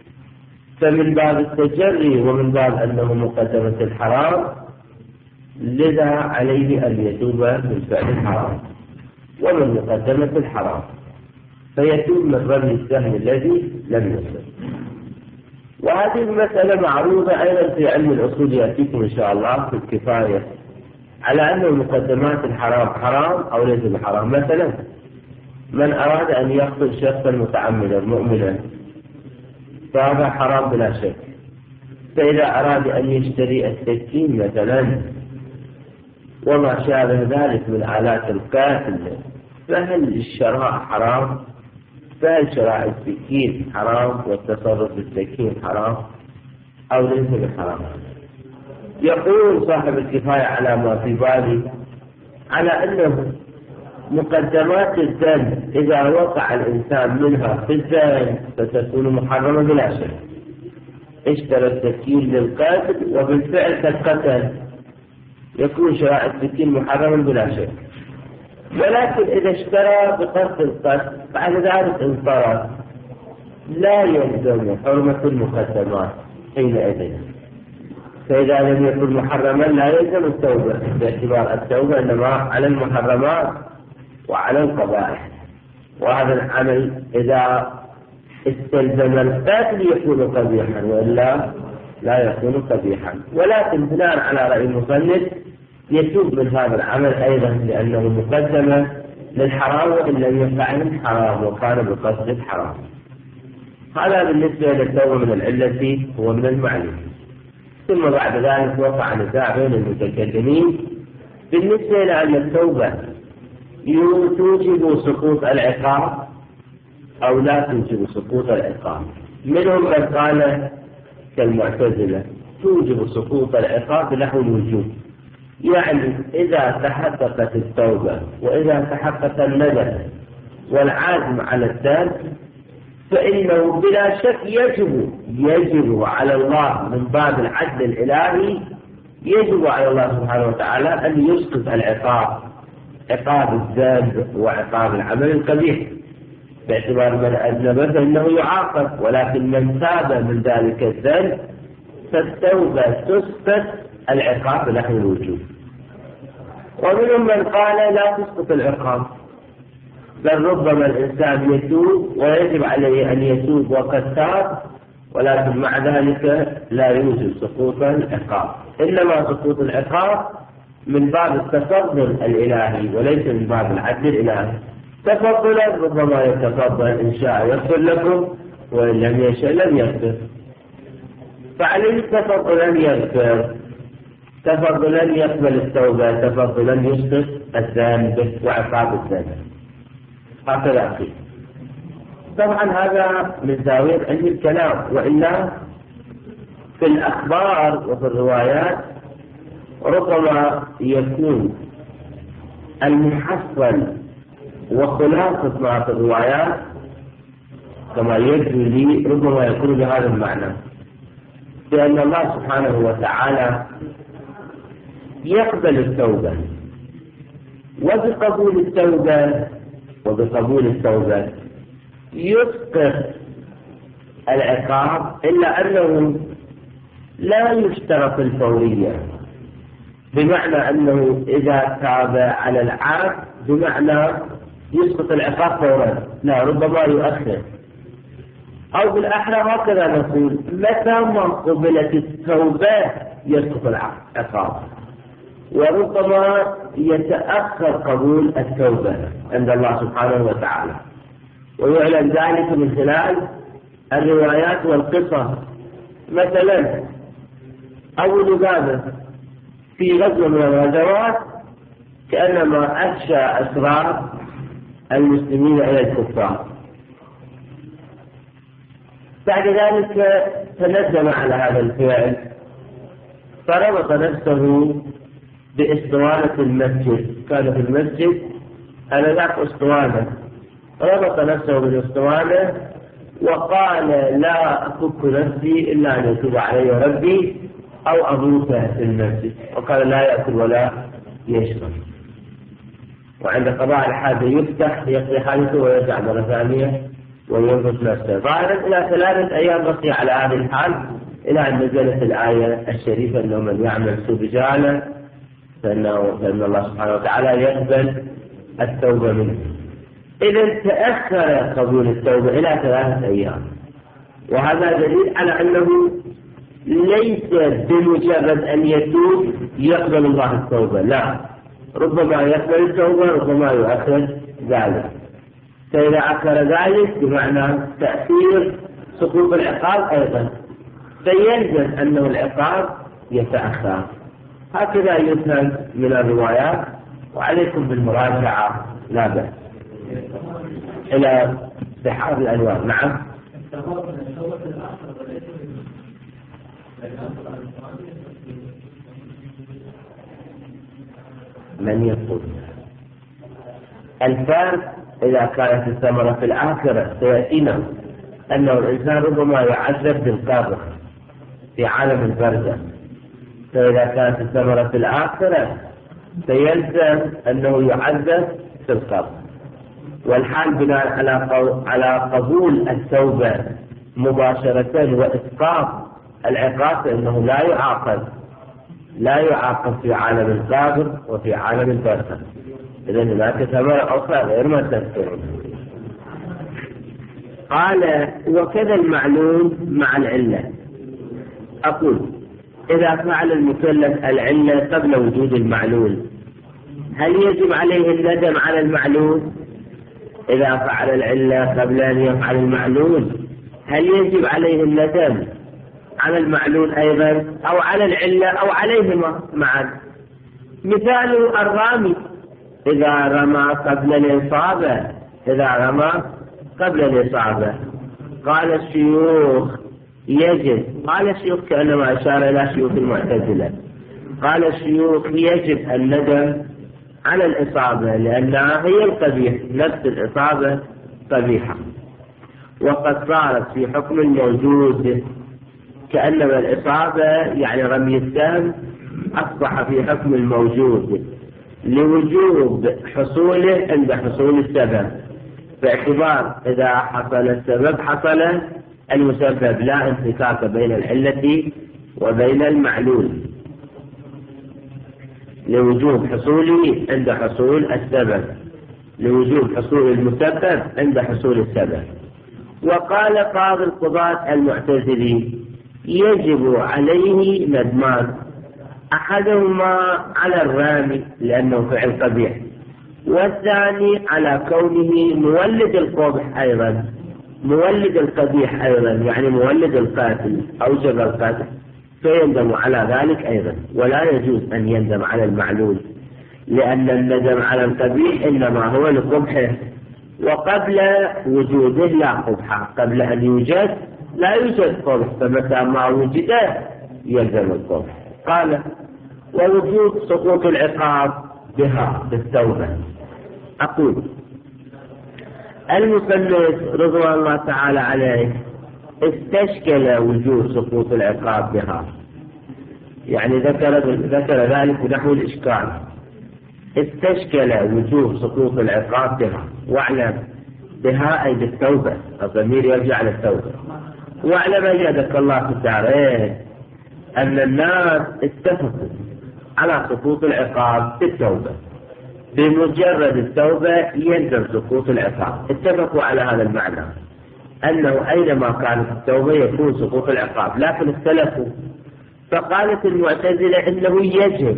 فمن باب التجري ومن باب أنه مقدمة الحرام، لذا عليه أن يتوب من فعل الحرام ومن مقدمة الحرام، فيتوب من رمي السهم الذي لم يصل. وهذه المسألة معروضة أيضا في علم الأصول، يأتيكم إن شاء الله في الكفاية، على أن مقدمات الحرام حرام أو ليس بحرام. مثلا من أراد أن يقتل شخصا متعمدا مؤمنا فهذا حرام بلا شك، فإذا أراد أن يشتري السكين مثلا وما شابه ذلك من آلات القتل، فهل الشراء حرام؟ فهل شراء السكين حرام والتصرف بالسكين حرام أو ليس بحرام؟ يقول صاحب الكفاية على ما في بالي على أنه مقدمات الذنب إذا وقع الإنسان منها في الذنب فتكون محرمة بلا شك. اشترى السكين للقاتل وبالفعل كالقتل، يكون شراء السكين محرما بلا شك. ولكن إذا اشترى بقصد القتل بعد ذلك انصرف، لا يلزم حرمة المقدمات حينئذ. فإذا لم يكن محرما لا يلزم التوبة، باعتبار التوبة إنما على المحرمات وعلى القبائح. وهذا العمل إذا استلزم القتل يكون قبيحا، وإلا لا يكون قبيحا. ولكن بناء على رأي المصنف يتوب من هذا العمل أيضا لأنه مقدمة للحرام وإن لم يفعل الحرام وكان بقصد الحرام. هذا بالنسبة للتوبة من العلة ومن المعلوم. ثم بعد ذلك وقع نزاع بين المتكلمين بالنسبة إلى أن التوبة توجب سقوط العقاب أو لا توجب سقوط العقاب. منهم من قال كالمعتزلة توجب سقوط العقاب نحو الوجوب، يعني إذا تحققت التوبة وإذا تحقق الندم والعزم على الترك فإنه بلا شك يجب يجب على الله من باب العدل الإلهي، يجب على الله سبحانه وتعالى أن يسقط العقاب، عقاب الذنب وعقاب العمل القبيح، باعتبار من أذنب فإنه يعاقب، ولكن من تاب من ذلك الذنب فالتوبة تسقط العقاب نحو الوجوب. ومنهم من قال لا تسقط العقاب، بل ربما الإنسان يتوب ويجب عليه أن يتوب وقد تاب، ولكن مع ذلك لا يوجد سقوط العقاب، إنما سقوط العقاب من باب التفضل الإلهي وليس من باب العدل الإلهي. تفضلا ربما يتفضل، إن شاء يغفر لكم وإن لم يشاء لم يغفر، فعليه تفضلا يغفر، تفضلا يقبل التوبة، تفضلا يسقط الذنب وعقاب الذنب. هكذا أخي. طبعا هذا من زاوية علم الكلام، وإلا في الأخبار وفي الروايات ربما يكون المحصل وخلاصة ما في الروايات كما يجري لي ربما يكون بهذا المعنى، لأن الله سبحانه وتعالى يقبل التوبة، وبقبول التوبة وبقبول التوبة يسقط العقاب، إلا أنه لا يشترط الفورية، بمعنى أنه إذا تاب على العبد بمعنى يسقط العقاب فورا، لا، ربما يؤخر، أو بالأحرى هكذا نقول متى ما قبلت التوبة يسقط العقاب، وربما يتأخر قبول التوبة عند الله سبحانه وتعالى، ويعلن ذلك من خلال الروايات والقصص. مثلا أبو لبابة في غزوة من الغزوات كأنما أفشى أسرار المسلمين إلى الكفار، بعد ذلك تندم على هذا الفعل فربط نفسه بإسطوانة المسجد، كان في المسجد آنذاك أسطوانة، ربط نفسه بالأسطوانة وقال لا أفك نفسي إلا أن يتوب علي ربي أو أموت في المسجد، وقال لا يأكل ولا يشرب، وعند قضاء الحاجة يفتح يقضي حاجته ويرجع مرة ثانية وينقذ نفسه، ظاهرا إلى ثلاثة أيام بقي على هذه الحال إلى أن نزلت الآية الشريفة أنه من يعمل سوء بجهالة فإنه فإن الله سبحانه وتعالى يقبل التوبة منه. إذا تأخر قبول التوبة إلى ثلاثة أيام، وهذا دليل على أنه ليس بمجرد أن يتوب يقبل الله التوبة، لا، ربما يقبل التوبة ربما يؤخر ذلك، فإذا أخر ذلك بمعنى تأثير سقوط العقاب أيضا فيلزم أنه العقاب يتأخر. هكذا يفهم من الروايات، وعليكم بالمراجعة لا بأس إلى بحار الأنوار. نعم. من يقول الفرق إذا كانت الثمرة في الآخرة سيأتينا أنه الإنسان ربما يعذب بالقبر في عالم البرزخ، فإذا كانت الثمرة في الآخرة سيلزم أنه يعذب في القبر، والحال بناء على على قبول التوبة مباشرة وإسقاط العقاب فإنه لا يعاقب لا يعاقب في عالم القبر وفي عالم البرزخ. إذن هناك ثمرة أخرى غير ما تذكرون. قال وكذا المعلوم مع العلة. أقول إذا فعل المكلف العلة قبل وجود المعلول هل يجب عليه الندم على المعلول؟ إذا فعل العلة قبل أن يفعل المعلول هل يجب عليه الندم على المعلول أيضا أو على العلة أو عليهما معا؟ مثال الرامي إذا رمى قبل الإصابة إذا رمى قبل الإصابة قال الشيوخ يجب قال الشيوخ كأنما أشار إلى شيوخ المعتزلة قال الشيوخ يجب الندم على الإصابة لأنها هي القبيح، نفس الإصابة قبيحة، وقد صارت في حكم الموجود كأنما الإصابة يعني رمي السهم أصبح في حكم الموجود لوجوب حصوله عند حصول السبب، باعتبار إذا حصل السبب حصل المسبب، لا انفكاك بين العلة وبين المعلول، لوجوب حصوله عند حصول السبب، لوجوب حصول المسبب عند حصول السبب. وقال قاضي القضاة المعتزلي يجب عليه ندمان، أحدهما على الرامي لأنه فعل قبيح، والثاني على كونه مولد القبح أيضا، مولد القبيح أيضا يعني مولد القاتل أوجب القاتل، فيندم على ذلك أيضا، ولا يجوز أن يندم على المعلول لأن الندم على القبيح إنما هو لقبحه، وقبل وجوده لا قبح، قبل أن يوجد لا يوجد قبح، فمتى ما وجد يلزم القبح. قال ووجود سقوط العقاب بها بالتوبة. أقول المصنف رضوان الله تعالى عليه استشكل وجود سقوط العقاب بها، يعني ذكر ذكر ذلك بنحو الإشكال. استشكل وجوب سقوط العقاب بها، واعلم بها أي بالتوبة، الضمير يرجع للتوبة. واعلم أيدك الله في الدارين أن الناس اتفقوا على سقوط العقاب بالتوبة، بمجرد التوبة ينزل سقوط العقاب. اتفقوا على هذا المعنى أنه أينما كانت التوبة يكون سقوط العقاب، لكن اختلفوا. فقالت المعتزلة إنه يجب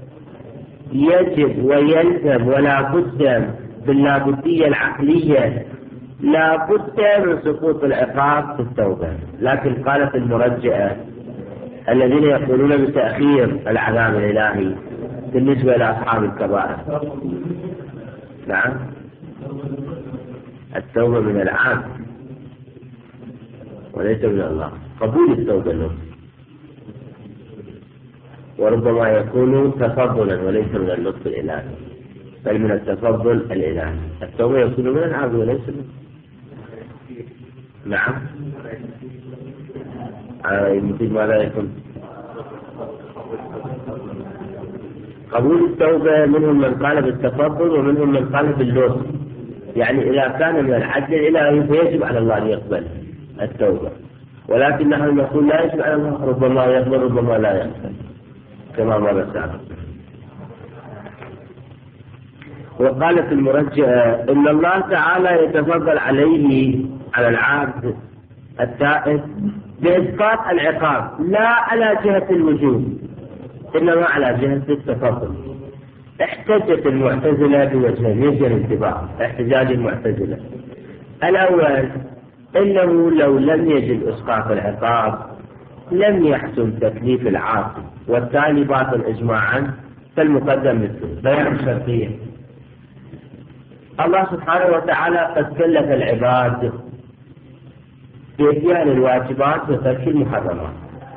يجب ويلزم ولا بد باللابدية العقلية، لا بد من سقوط العقاب في التوبة. لكن قالت المرجئة الذين يقولون بتأخير العذاب الإلهي بالنسبة لأصحاب الكبائر، نعم، التوبة من العام وليس من الله، قبول التوبة له، وربما يكون تفضلا وليس من اللطف الإلهي، بل من التفضل الإلهي. التوبة يكون من العبد وليس من، نعم، مثل ما لا يكون قبول التوبة. منهم من قال بالتفضل ومنهم من قال باللطف، يعني إذا كان من العدل الإلهي فيجب على الله أن يقبل التوبة، ولكن نحن نقول لا يجب على الله، ربما يقبل ربما لا يقبل كما مر سابقا. وقالت المرجئة إن الله تعالى يتفضل عليه على العبد التائب بإسقاط العقاب، لا على جهة الوجوب إنما على جهة التفضل. احتجت المعتزلة بوجهين يجري الانتباه. احتجاج المعتزلة الأول إنه لو لم يجد إسقاط العقاب لم يحسن تكليف العاصي، والثاني باطل إجماعا فالمقدم مثله. بيان الشرطية. الله سبحانه وتعالى قد كلف العباد بإتيان الواجبات وترك المحرمات،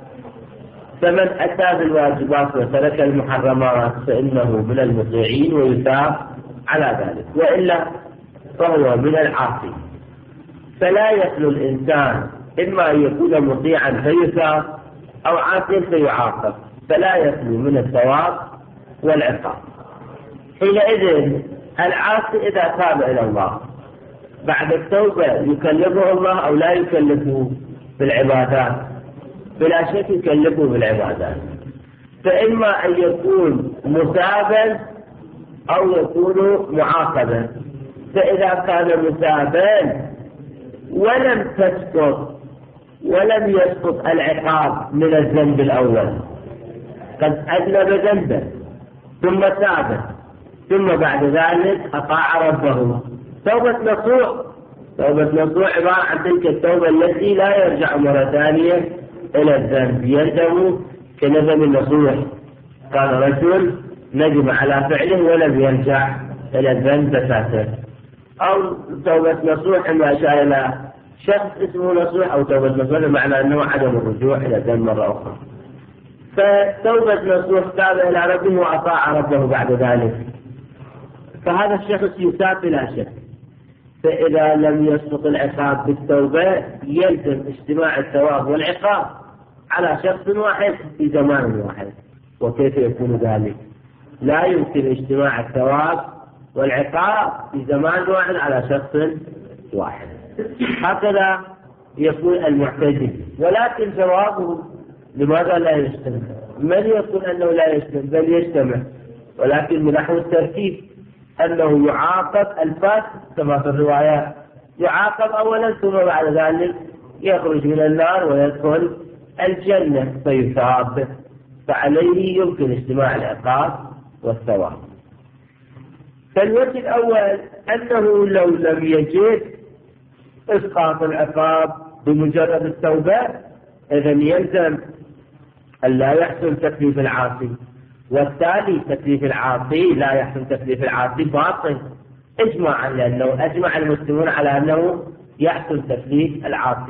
فمن أتى بالواجبات وترك المحرمات فإنه من المطيعين ويثاب على ذلك، وإلا فهو من العاصي. فلا يخلو الإنسان إما أن يكون مطيعا فيثاب أو عاصيا فيعاقب، فلا يخلو من الثواب والعقاب. حينئذ العاصي إذا تاب إلى الله بعد التوبة يكلفه الله أو لا يكلفه بالعبادات؟ بلا شك يكلفه بالعبادات، فإما أن يكون مثابا أو يكون معاقبا. فإذا كان مثابا ولم تسقط ولم يسقط العقاب من الذنب الأول، قد أذنب ذنبا ثم تاب ثم بعد ذلك أطاع ربه، توبة نصوح. توبة نصوح عبارة عن تلك التوبة التي لا يرجع مرة ثانية إلى الذنب، يندم كندم النصوح. كان رجل ندم على فعله ولم يرجع إلى الذنب بتاتا. أو توبة نصوح ما أشار إلى شخص اسمه نصوح، أو توبة نصوح بمعنى أنه عدم الرجوع إلى الذنب مرة أخرى. فتوبة نصوح تاب إلى ربه وأطاع ربه بعد ذلك، فهذا الشخص يثاب بلا شك. فإذا لم يسقط العقاب بالتوبة يلزم اجتماع الثواب والعقاب على شخص واحد في زمان واحد. وكيف يكون ذلك؟ لا يمكن اجتماع الثواب والعقاب في زمان واحد على شخص واحد. هكذا يقول المعتزلة. ولكن جوابه لماذا لا يجتمع؟ من يقول أنه لا يجتمع؟ بل يجتمع، ولكن من نحو الترتيب أنه يعاقب الفاسق كما في الروايات، يعاقب أولا ثم بعد ذلك يخرج من النار ويدخل الجنة فيثاب، فعليه يمكن اجتماع العقاب والثواب. فالوجه الأول أنه لو لم يجد إسقاط العقاب بمجرد التوبة إذن يلزم أن لا يحسن تكليف العاصي، والتالي تكليف العاصي لا يحسن تكليف العاصي باطل إجماعا، لأنه أجمع المسلمون على أنه يحسن تكليف العاصي.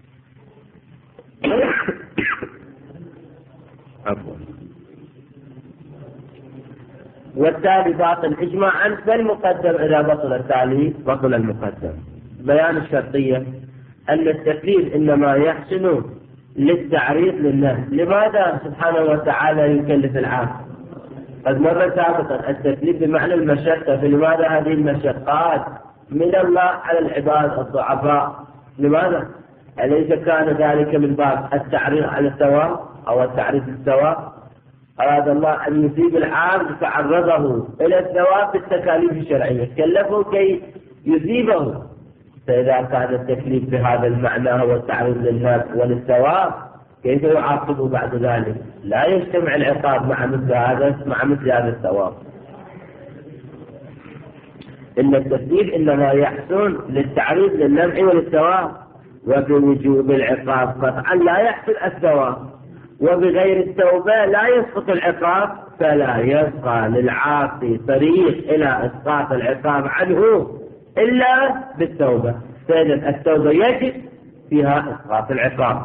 عفوا. والتالي باطل إجماعا، فالمقدم إذا بطل التالي بطل المقدم. بيان الشرطية أن التكليف إنما يحسن للتعريض للنفس. لماذا سبحانه وتعالى يكلف العبد؟ قد مر سابقا التكليف بمعنى المشقة، فلماذا هذه المشقات من الله على العباد الضعفاء؟ لماذا؟ أليس كان ذلك من باب التعريض على الثواب أو التعريض للثواب؟ أراد الله أن يثيب العبد فعرضه إلى الثواب بالتكاليف الشرعية، كلفه كي يثيبه. فإذا كان التكليف بهذا المعنى هو التعريض للنفس وللثواب، كيف يعاقبه بعد ذلك؟ لا يجتمع العقاب مع مثل هذا مع مثل هذا الثواب. إن التكليف إنما يحصل للتعريض للنفع وللثواب، وبوجوب العقاب قطعا لا يحصل الثواب، وبغير التوبة لا يسقط العقاب، فلا يبقى للعاصي طريق إلى إسقاط العقاب عنه إلا بالتوبة. فإذا التوبة يجب فيها إسقاط العقاب،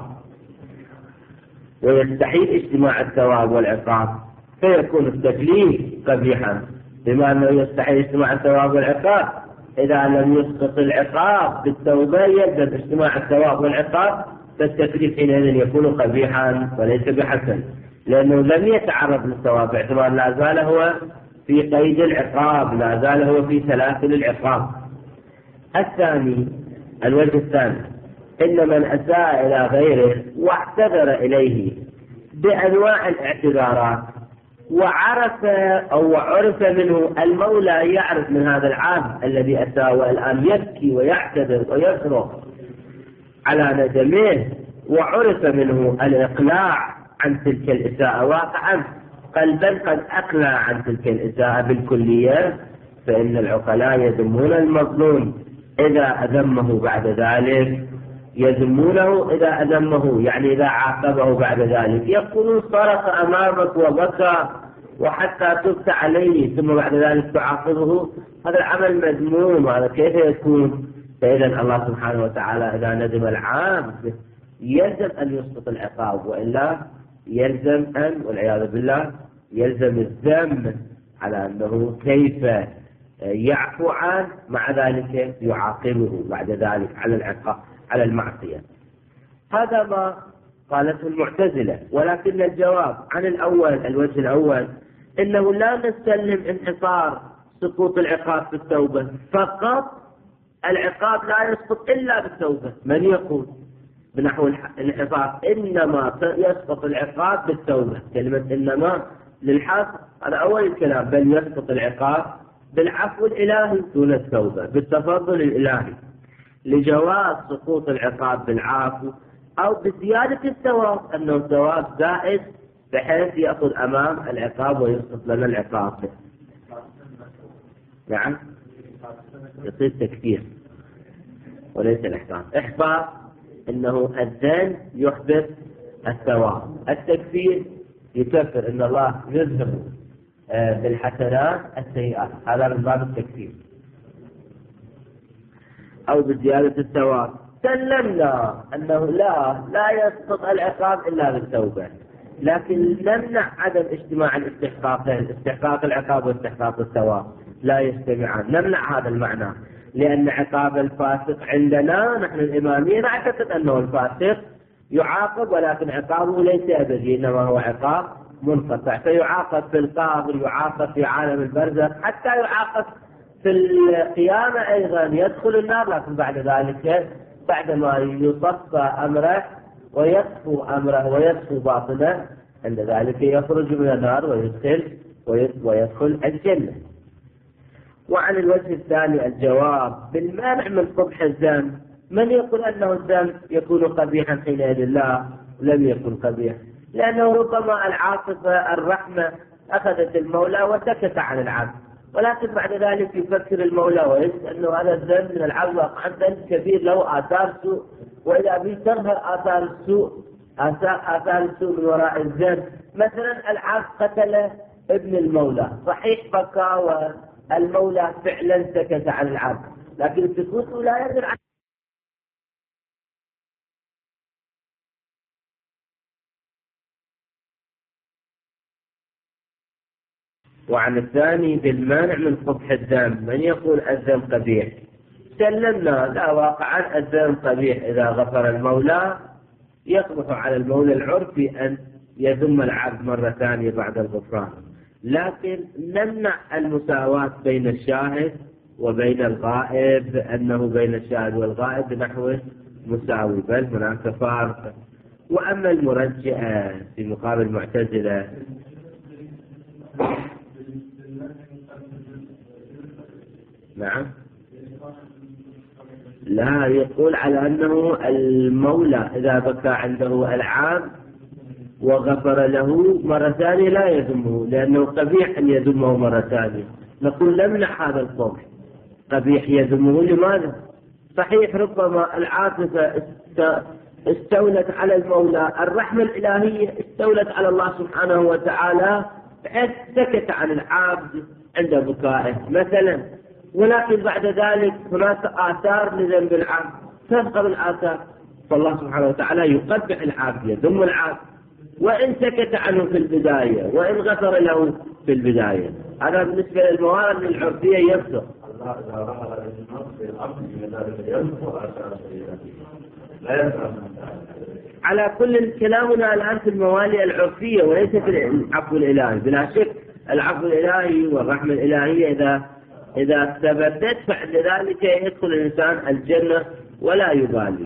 ويستحيل اجتماع الثواب والعقاب، فيكون التكليف قبيحا. بما أنه يستحيل اجتماع الثواب والعقاب، إذا لم يسقط العقاب بالتوبة يلزم اجتماع الثواب والعقاب، فالتكليف حينئذ يكون قبيحا وليس بحسن، لأنه لم يتعرض للثواب باعتبار لا زال هو في قيد العقاب، لا زال هو في سلاسل العقاب. الثاني، الوجه الثاني، إن من أساء إلى غيره واعتذر إليه بأنواع الاعتذارات، وعرف أو عرف منه المولى، يعرف من هذا العبد الذي أساء والآن يبكي ويعتذر ويصرخ على ندمه، وعرف منه الإقلاع عن تلك الإساءة واقعا، قلبا قد أقلع عن تلك الإساءة بالكلية، فإن العقلاء يذمون المظلوم إذا أذمه بعد ذلك، يذمونه إذا أذمه يعني إذا عاقبه بعد ذلك، يقولون صرخ أمامك وبكى وحتى تبت عليه ثم بعد ذلك تعاقبه، هذا العمل مذموم، هذا كيف يكون؟ فإذا الله سبحانه وتعالى إذا ندم العبد يلزم أن يسقط العقاب، وإلا يلزم أن والعياذ بالله يلزم الذم على أنه كيف يعفو عنه مع ذلك يعاقبه بعد ذلك على العقاب على المعصية. هذا ما قالته المعتزلة. ولكن الجواب عن الأول، الوجه الأول، إنه لا نستلم انحصار سقوط العقاب في التوبة فقط، العقاب لا يسقط إلا بالتوبة. من يقول بنحو الانحصار إنما يسقط العقاب بالتوبة، كلمة إنما للحصر، هذا أول الكلام، بل يسقط العقاب بالعفو الإلهي دون التوبة، بالتفضل الإلهي، لجواز سقوط العقاب بالعفو أو بزيادة الثواب، أنه الثواب زائد بحيث يأخذ أمام العقاب ويسقط لنا العقاب. نعم، يصير تكفير وليس الإحسان. إحباط إنه الذنب يحدث الثواب، التكفير يكفر إن الله يذهب بالحسنات السيئات، هذا من باب التكفير. أو بزيادة الثواب. سلمنا أنه لا لا يسقط العقاب إلا بالتوبة، لكن نمنع عدم اجتماع الاستحقاقين، استحقاق العقاب واستحقاق الثواب لا يجتمعان، نمنع هذا المعنى، لأن عقاب الفاسق عندنا نحن الإمامية نعتقد أنه الفاسق يعاقب، ولكن عقابه ليس أبدي، إنما هو عقاب منقطع، فيعاقب في القبر، يعاقب في عالم البرزخ، حتى يعاقب في القيامة أيضا يدخل النار، لكن بعد ذلك بعدما يصفى أمره ويصفو أمره ويصفو باطنه، عند ذلك يخرج من النار ويدخل ويدخل الجنة. وعن الوجه الثاني الجواب بالمانع من قبح الذنب. من يقول أنه الذنب يكون قبيحا حينئذ؟ لا، لم يكن قبيح، لأنه ربما العاطفة الرحمة أخذت المولى وسكت عن العبد، ولكن بعد ذلك يفكر المولى ويجد أنه هذا الذنب من العبد واقعا ذنب كبير له آثار سوء، وإذا بيترها آثار السوء آثار السوء من وراء الذنب. مثلا العبد قتل ابن المولى، صحيح بكى والمولى فعلا سكت عن العبد، لكن السكوت لا يدل عن وعن الثاني بالمانع من قبح الذنب. من يقول الذنب قبيح؟ سلمنا لا، واقعا الذنب قبيح إذا غفر المولى يقبح على المولى العرفي أن يذم العبد مرة ثانية بعد الغفران، لكن نمنع المساواة بين الشاهد وبين الغائب، أنه بين الشاهد والغائب بنحو مساوي، بل هناك فارق. وأما المرجئة في مقابل المعتزلة نعم لا، يقول على أنه المولى إذا بكى عنده العام وغفر له مرة ثانية لا يذمه، لأنه قبيح أن يذمه مرة ثانية. نقول نمنع هذا القول، قبيح يذمه. لماذا؟ صحيح ربما العاطفة استولت على المولى، الرحمة الإلهية استولت على الله سبحانه وتعالى، بحيث سكت عن العبد عند بكائه مثلا، ولكن بعد ذلك هناك آثار لذنب العبد تذكر الآثار، فالله سبحانه وتعالى يقبح العبد، يذم العبد، وإن سكت عنه في البداية وإن غفر له في البداية. هذا بالنسبة للموارد العرفية يصدق. على كل كلامنا الآن في الموالي العرفية وليس في العفو الإلهي. بلا شك العفو الإلهي والرحمة الإلهية إذا إذا ثبتت فعند ذلك يدخل الإنسان الجنة ولا يبالي.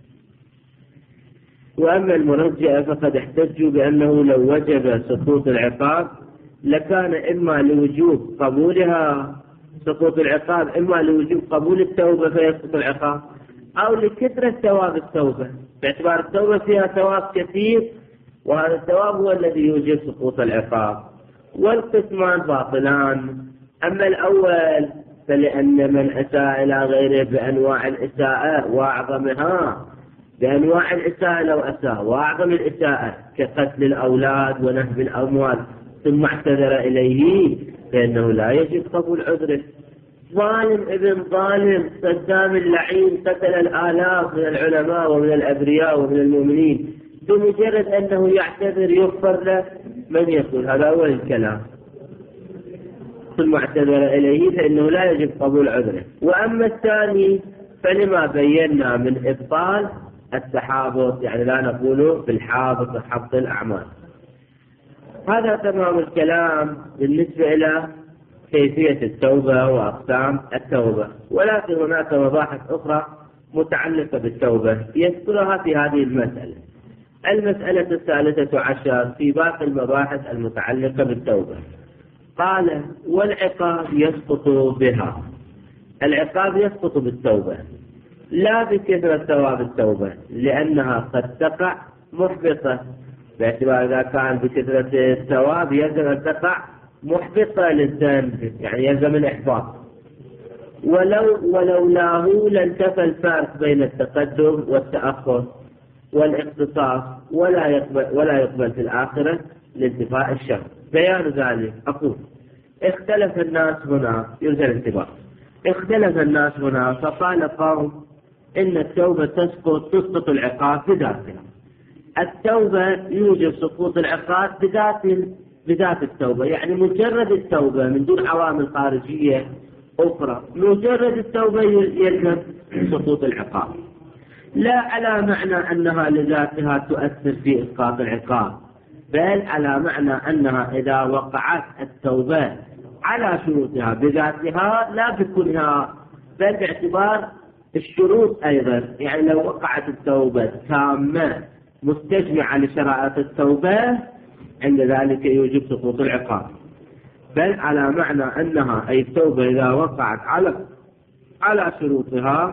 وأما المرجئة فقد احتجوا بأنه لو وجب سقوط العقاب لكان إما لوجوب قبولها سقوط العقاب إما لوجوب قبول التوبة فيسقط العقاب، أو لكثرة ثواب التوبة، باعتبار التوبة فيها ثواب كثير وهذا الثواب هو الذي يوجب سقوط العقاب. والقسمان باطلان. أما الأول فلأن من أساء إلى غيره بأنواع الإساءة وأعظمها، بأنواع الإساءة لو أساء وأعظم الإساءة كقتل الأولاد ونهب الأموال ثم اعتذر إليه فإنه لا يجب قبول عذره. ظالم ابن ظالم صدام اللعين قتل الآلاف من العلماء ومن الأبرياء ومن المؤمنين، بمجرد أنه يعتذر يغفر له، من يقول هذا أول الكلام ثم اعتذر إليه فإنه لا يجب قبول عذره. وأما الثاني فلما بينا من إبطال التحابط، يعني لا نقول بالحابط حبط الأعمال. هذا تمام الكلام بالنسبة إلى كيفية التوبة وأقسام التوبة، ولكن هناك مباحث أخرى متعلقة بالتوبة يذكرها في هذه المسألة. المسألة الثالثة عشر في باقي المباحث المتعلقة بالتوبة. قال والعقاب يسقط بها. العقاب يسقط بالتوبة لا بكثرة ثواب التوبة، لأنها قد تقع محبطة، باعتبار إذا كان بكثرة الثواب يلزم أن تقع محبطة للذنب، يعني يلزم الإحباط. ولو ولولاه لانتفى الفارق بين التقدم والتأخر والاختصاص، ولا يقبل ولا يقبل في الآخرة لانتفاء الشر. بيان ذلك أقول اختلف الناس هنا، يرجى الانتباه، اختلف الناس هنا فقال قوم إن التوبة تسقط تسقط العقاب بذاتها. التوبة يوجب سقوط العقاب بذات بذات التوبة، يعني مجرد التوبة من دون عوامل خارجية أخرى، مجرد التوبة يلزم سقوط العقاب، لا على معنى أنها لذاتها تؤثر في إسقاط العقاب، بل على معنى أنها إذا وقعت التوبة على شروطها بذاتها لا بكلها، بل باعتبار الشروط أيضا، يعني لو وقعت التوبة تامة مستجمعة لشرائط التوبة عند ذلك يوجب سقوط العقاب، بل على معنى أنها أي التوبة إذا وقعت على على شروطها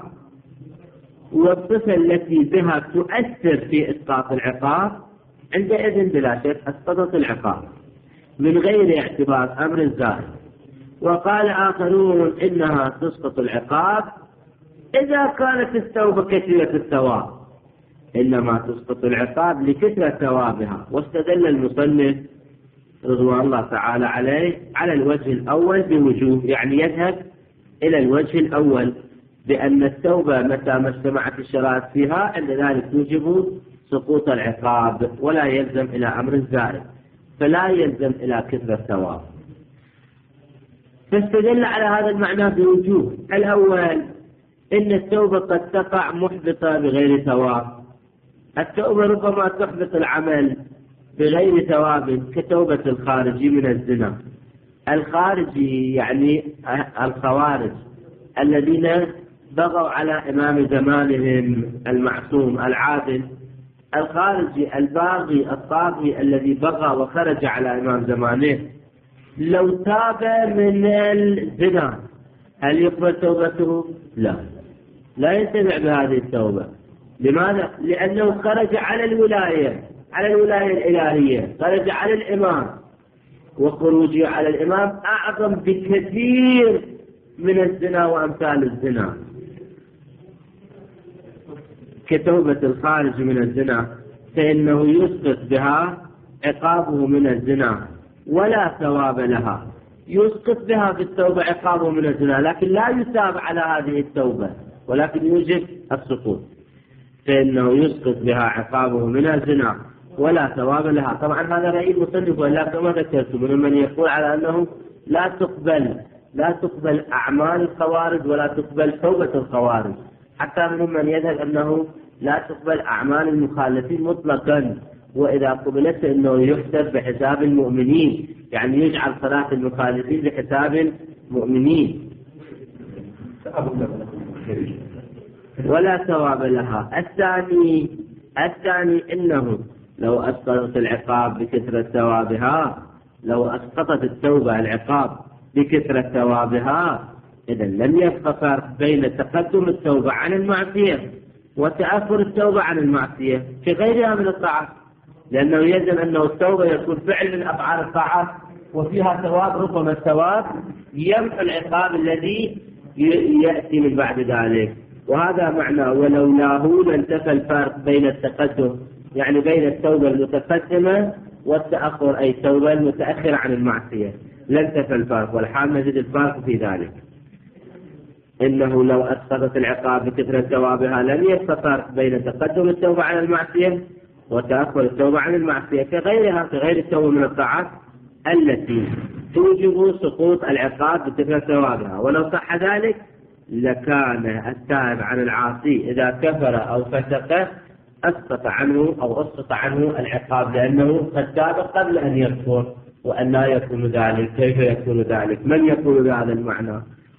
والصفة التي بها تؤثر في إسقاط العقاب عندئذ بلا شك أسقطت العقاب من غير اعتبار أمر زائد. وقال آخرون إنها تسقط العقاب إذا كانت التوبة كثيرة الثواب، إنما تسقط العقاب لكثرة ثوابها. واستدل المصنف رضوان الله تعالى عليه على الوجه الأول بوجوه، يعني يذهب إلى الوجه الأول بأن التوبة متى ما اجتمعت الشرائط فيها عند ذلك توجب سقوط العقاب ولا يلزم إلى أمر زائد، فلا يلزم إلى كثرة الثواب. فاستدل على هذا المعنى بوجوه. الأول إن التوبة قد تقع محبطة بغير ثواب، التوبة ربما تحبط العمل بغير ثواب كتوبة الخارجي من الزنا. الخارجي يعني الخوارج الذين بغوا على إمام زمانهم المعصوم العادل، الخارجي الباغي الطاغي الذي بغى وخرج على إمام زمانه لو تاب من الزنا هل يقبل توبته؟ لا، لا ينتفع بهذه التوبة. لماذا؟ لأنه خرج على الولاية على الولاية الإلهية، خرج على الإمام، وخروجه على الإمام أعظم بكثير من الزنا وأمثال الزنا. كتوبة الخارج من الزنا فإنه يسقط بها عقابه من الزنا ولا ثواب لها، يسقط بها في التوبة عقابه من الزنا، لكن لا يثاب على هذه التوبة ولكن يوجب السقوط، فإنه يسقط بها عقابه من الزنا ولا ثواب لها. طبعا هذا رأي المصنف، ولا كما ذكرت من من يقول على أنه لا تقبل لا تقبل أعمال الخوارج ولا تقبل توبة الخوارج، حتى من من يذهب أنه لا تقبل أعمال المخالفين مطلقا، وإذا قبلت أنه يحسب بحساب المؤمنين، يعني يجعل صلاة المخالفين بحساب المؤمنين ولا ثواب لها. الثاني الثاني إنه لو أسقطت العقاب بكثرة ثوابها، لو أسقطت التوبة العقاب بكثرة ثوابها، إذا لم يبقى فرق بين تقدم التوبة عن المعصية وتأخر التوبة عن المعصية في غيرها من الطاعات، لأنه يجب أنه التوبة يكون فعل من أفعال الطاعات وفيها ثواب، ربما الثواب يمحو العقاب الذي يأتي من بعد ذلك. وهذا معنى ولولاه لانتفى الفرق بين التقدم، يعني بين التوبة المتقدمة والتأخر أي التوبة المتأخرة عن المعصية، لانتفى الفرق، والحال نجد الفرق في ذلك. إنه لو أسقطت العقاب بكثرة ثوابها لم يبقى فرق بين تقدم التوبة عن المعصية وتأخر التوبة عن المعصية كغيرها كغير التوبة من الطاعات التي توجب سقوط العقاب بكثرة ثوابها. ولو صح ذلك لكان التائب عن العاصي إذا كفر أو فسق أسقط عنه أو أسقط عنه العقاب، لأنه قد تاب قبل أن يكفر. وأن لا يكون ذلك، كيف يكون ذلك؟ من يقول بهذا المعنى؟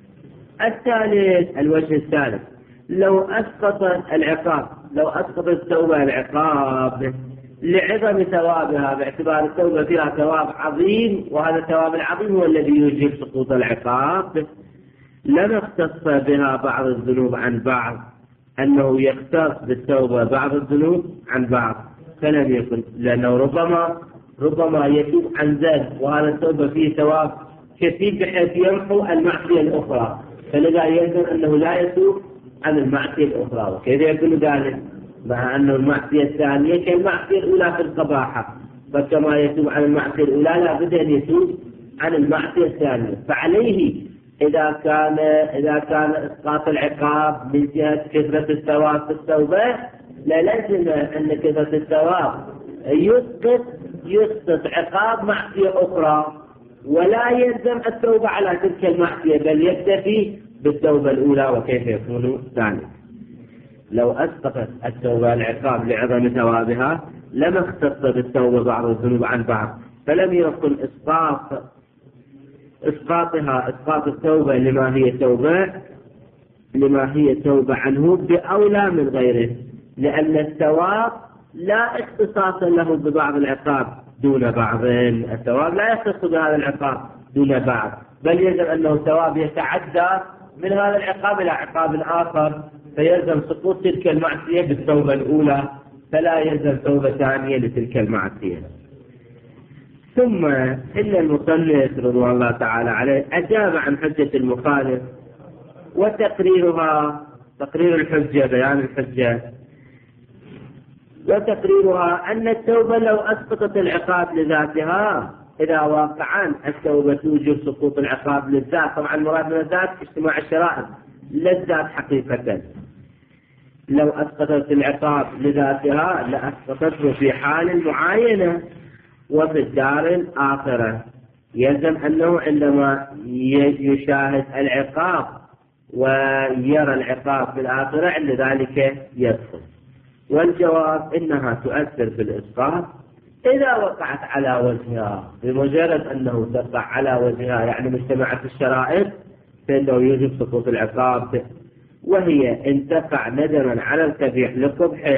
الثالث، الوجه الثالث، لو أسقط العقاب لو أسقط التوبة العقاب لعظم ثوابها، باعتبار التوبة فيها ثواب عظيم، وهذا الثواب العظيم هو الذي يوجب سقوط العقاب، لما اختص بها بعض الذنوب عن بعض، أنه يختص بالتوبة بعض الذنوب عن بعض، فلم يكن، لأنه ربما ربما يتوب عن ذنب وهذا التوبة فيه ثواب كثير بحيث يمحو المعصية الأخرى، فلذا يلزم أنه لا يتوب عن المعصية الأخرى. وكيف يكون ذلك؟ مع أن المعصية الثانية كالمعصية الأولى في القباحة، فكما يتوب عن المعصية الأولى لا بد أن يتوب عن المعصية الثانية. فعليه إذا كان إذا كان إسقاط العقاب من جهة كثرة الثواب في التوبة، لازم أن كثرة الثواب يسقط يسقط عقاب معصية أخرى، ولا يلزم التوبة على تلك المعصية، بل يكتفي بالتوبة الأولى. وكيف يكون ذلك؟ لو أسقطت التوبة العقاب لعظم ثوابها لما اختص بالتوبة بعض الذنوب عن بعض، فلم يكن إسقاط إسقاطها إسقاط التوبة لما هي توبة لما هي توبة عنه بأولى من غيره، لأن الثواب لا اختصاص له ببعض العقاب دون بعض، الثواب لا يختص بهذا العقاب دون بعض، بل يجب أنه ثواب يتعدى من هذا العقاب إلى عقاب آخر، فيلزم سقوط تلك المعصية بالتوبة الأولى، فلا يلزم توبة ثانية لتلك المعصية. ثم إن المصنف رضوان الله تعالى عليه أجاب عن حجة المخالف وتقريرها، تقرير الحجة بيان الحجة، وتقريرها أن التوبة لو أسقطت العقاب لذاتها، إذا واقعا التوبة توجب سقوط العقاب للذات، طبعا المراد من الذات اجتماع الشرائع للذات حقيقة، لو أسقطت العقاب لذاتها لأسقطته في حال معينة وفي الدار الآخرة. يلزم أنه عندما يشاهد العقاب ويرى العقاب في الآخرة عند ذلك يدخل. والجواب إنها تؤثر في الإسقاط إذا وقعت على وجهها، بمجرد أنه تقع على وجهها يعني مجتمعة الشرائط فإنه يجب سقوط العقاب. وهي إن تقع ندما على القبيح لقبحه،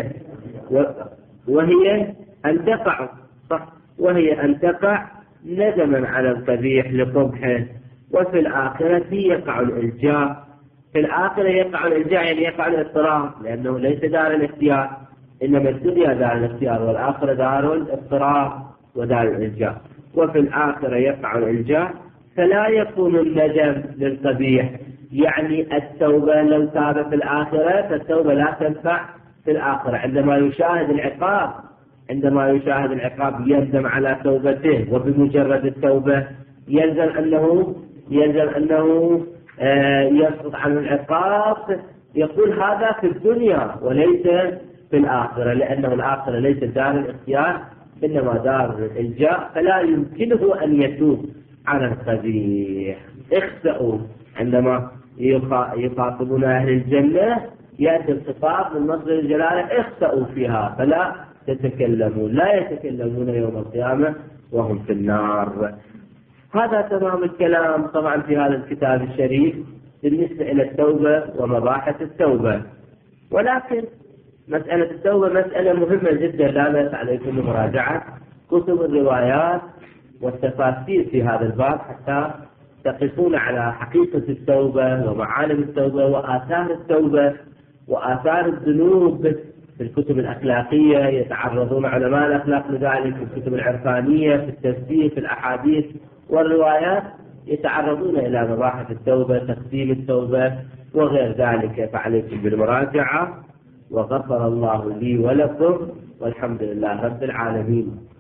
وهي أن تقع صح وهي أن تقع ندما على القبيح لقبحه، وفي الآخرة يقع الإلجاء. في الآخرة يقع الإلجاء يعني يقع الاضطرار، لأنه ليس دار الاختيار، إنما الدنيا دار الاختيار والآخرة دار الاضطرار ودار الإلجاء. وفي الآخرة يقع الإلجاء فلا يكون الندم للقبيح، يعني التوبة لو تاب في الآخرة فالتوبة لا تنفع في الآخرة. عندما يشاهد العقاب عندما يشاهد العقاب يندم على توبته، وبمجرد التوبة يلزم أنه يلزم أنه آه يسقط عن العقاب. يقول هذا في الدنيا وليس في الآخرة، لأنه الآخرة ليس دار الاختيار إنما دار الإلجاء، فلا يمكنه أن يتوب عن القبيح. اخسأوا عندما يخاطبون أهل الجنة يأتي الخطاب من مصدر الجلالة اخسأوا فيها فلا تتكلمون، لا يتكلمون يوم القيامة وهم في النار. هذا تمام الكلام طبعا في هذا الكتاب الشريف بالنسبة إلى التوبة ومباحث التوبة. ولكن مسألة التوبة مسألة مهمة جدا، لا بأس عليكم بمراجعة كتب الروايات والتفاسير في هذا الباب حتى تقفون على حقيقة التوبة ومعالم التوبة وآثار التوبة وآثار الذنوب. في الكتب الأخلاقية يتعرضون علماء الأخلاق لذلك، في الكتب العرفانية، في التفسير، في الأحاديث والروايات يتعرضون إلى مباحث التوبة، تقسيم التوبة وغير ذلك. فعليكم بالمراجعة، وغفر الله لي ولكم، والحمد لله رب العالمين.